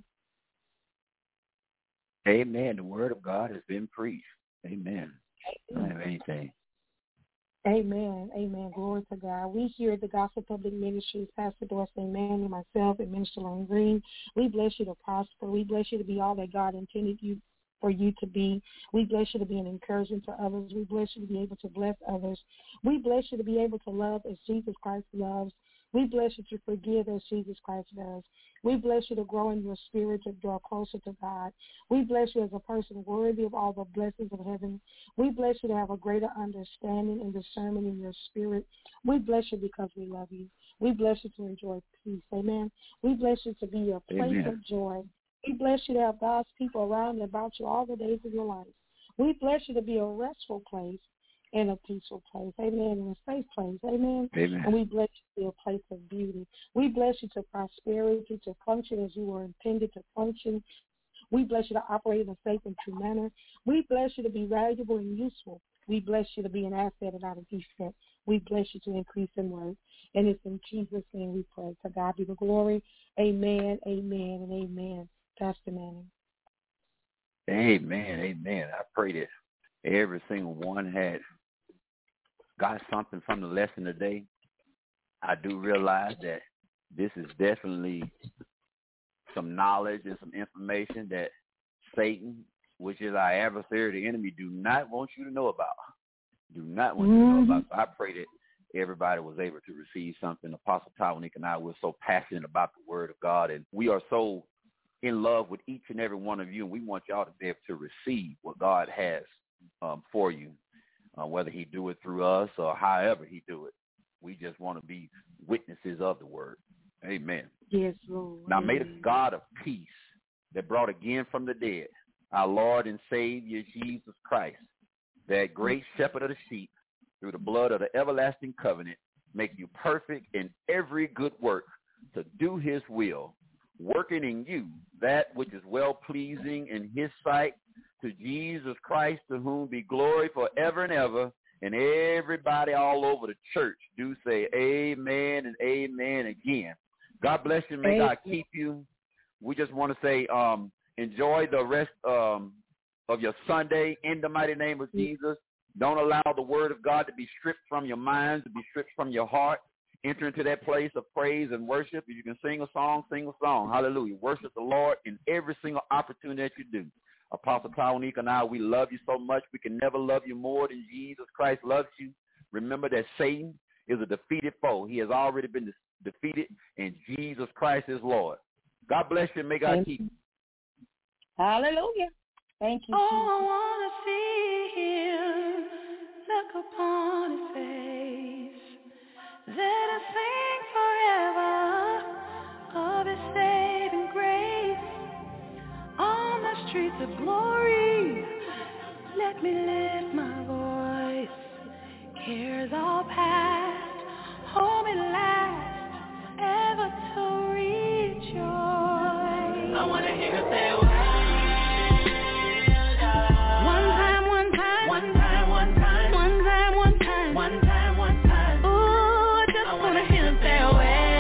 Amen. The word of God has been preached. Amen. I don't have anything. Amen. Amen. Glory to God. We here at the Gospel Public Ministries, Pastor Dorsey Manning, myself, and Minister Lauren Green, we bless you to prosper. We bless you to be all that God intended you for you to be. We bless you to be an encouragement to others. We bless you to be able to bless others. We bless you to be able to love as Jesus Christ loves. We bless you to forgive as Jesus Christ does. We bless you to grow in your spirit, to draw closer to God. We bless you as a person worthy of all the blessings of heaven. We bless you to have a greater understanding and discernment in your spirit. We bless you because we love you. We bless you to enjoy peace. Amen. We bless you to be a place Amen. Of joy. We bless you to have God's people around and about you all the days of your life. We bless you to be a restful place and a peaceful place. Amen. And a safe place. Amen. Amen. And we bless you to be a place of beauty. We bless you to prosperity, to function as you were intended to function. We bless you to operate in a safe and true manner. We bless you to be valuable and useful. We bless you to be an asset and not a defect. We bless you to increase in worth. And it's in Jesus' name we pray. To God be the glory. Amen, amen, and amen. Pastor Manning. Amen, amen. I pray that every single one had got something from the lesson today. I do realize that this is definitely some knowledge and some information that Satan, which is our adversary, the enemy, do not want you to know about. Do not want mm-hmm. you to know about. So I pray that everybody was able to receive something. Apostle Tawanika and I, we're so passionate about the word of God, and we are so in love with each and every one of you, and we want y'all to be able to receive what God has um, for you, uh, whether he do it through us or however he do it. We just want to be witnesses of the word. Amen. Yes, Lord. Now may the God of peace that brought again from the dead our Lord and Savior Jesus Christ, that great shepherd of the sheep, through the blood of the everlasting covenant, make you perfect in every good work to do his will, working in you that which is well-pleasing in his sight, to Jesus Christ, to whom be glory forever and ever. And everybody all over the church do say amen and amen again. God bless you. May God keep you. We just want to say um, enjoy the rest um, of your Sunday in the mighty name of Jesus. Don't allow the word of God to be stripped from your minds, to be stripped from your heart. Enter into that place of praise and worship. If you can sing a song, sing a song. Hallelujah. Worship the Lord in every single opportunity that you do. Apostle Claudica and I, we love you so much. We can never love you more than Jesus Christ loves you. Remember that Satan is a defeated foe. He has already been de- defeated, and Jesus Christ is Lord. God bless you, and may God keep you. Hallelujah. Thank you. Oh, I want to see him, look upon his face. Let us sing forever of his saving grace. On the streets of glory, let me lift my voice. Cares all past, home at last, ever to rejoice. I want to hear you say, well done. One time, one time, one time, one time, one time, one time, one time, one time. Ooh, I just want to hear you say, well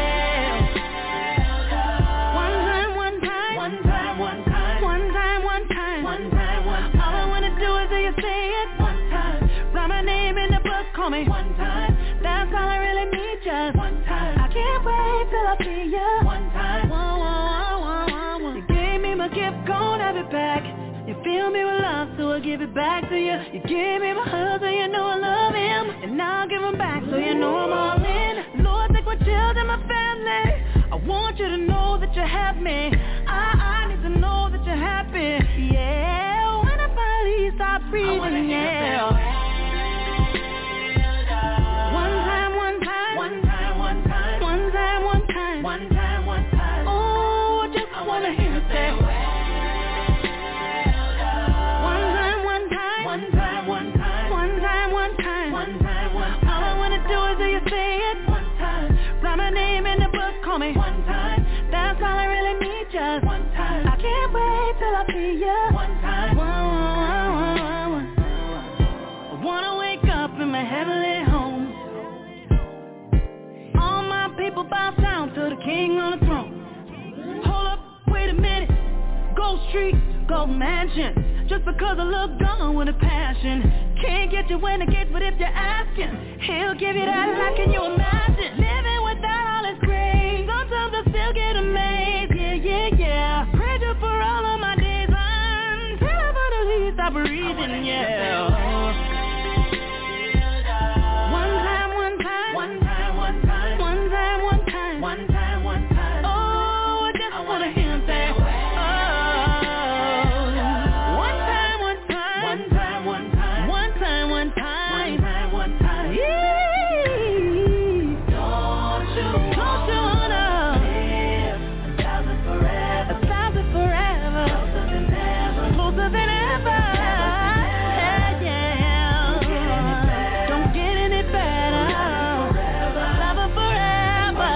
done. One time, one time, one time, one time, one time, one time, one time, one time. All I want to do is hear you say it one time. Write my name in the book, call me one time. That's all I really need, just one time. I can't wait till I see you one time. Whoa, whoa, whoa, whoa, whoa. You gave me my gift, gon' have it back. You fill me with love, so I give it back to you. You gave me my husband, you know I love him, and now I'll give him back, so you know I'm all in. Lord, take my children, my family. I want you to know that you have me. I, I need to know that you're happy. Yeah, when I finally stop breathing, yeah. One time, one time, one time, one time, one time, one time, one time, one time. Oh, I just I wanna hear you say, one time, one time, one time, one time, one time, one time, one time, one time. All I wanna do is hear you say it one time. Write my name in the book, call me one time. That's all I really need, just one time. I can't wait till I see you one time. One, one, one, one. I wanna wake up in my heavenly home. All my people bow down to the King on the throne. Hold up, wait a minute. Gold Street, Gold Mansion. Just because I look gone with a passion. Can't get you when I get, but if you're asking, he'll give you that like, can you imagine? Living without all his grace. Sometimes I still get amazed. Yeah, yeah, yeah. Praise you for all of my days until I finally stop breathing, yeah. One time, one time, one time, one time, one time, one time, one time, one time. Oh, I just wanna hear him say, oh. One time, one time, one time, one time, one time, one time, one time, one time. Yeah. Don't you, don't you wanna live a thousand forever, a thousand forever, closer than ever, closer than ever. Yeah, yeah. Don't get any better. Forever, forever.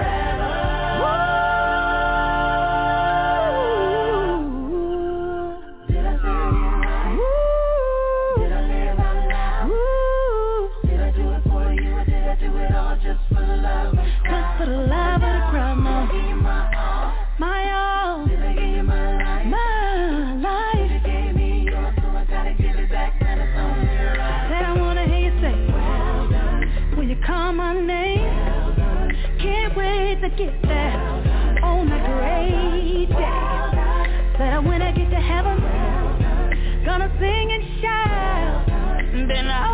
Woo. Did I say it right? Woo. Did I live out loud? Woo. Did I do it for you, or did I do it all just for the love of the crowd? Just for the love of the crowd, no. Did I give you my all? My all. Did I give you my life? My life. You gave me yours, so I gotta give it back. Then it's only right. Said I wanna hear you say, well done. When you call my name, well done. Can't wait to get there. Well done. On that great day. Well done. Said when I get to heaven, well done. Gonna sing and shout. Well done. Then I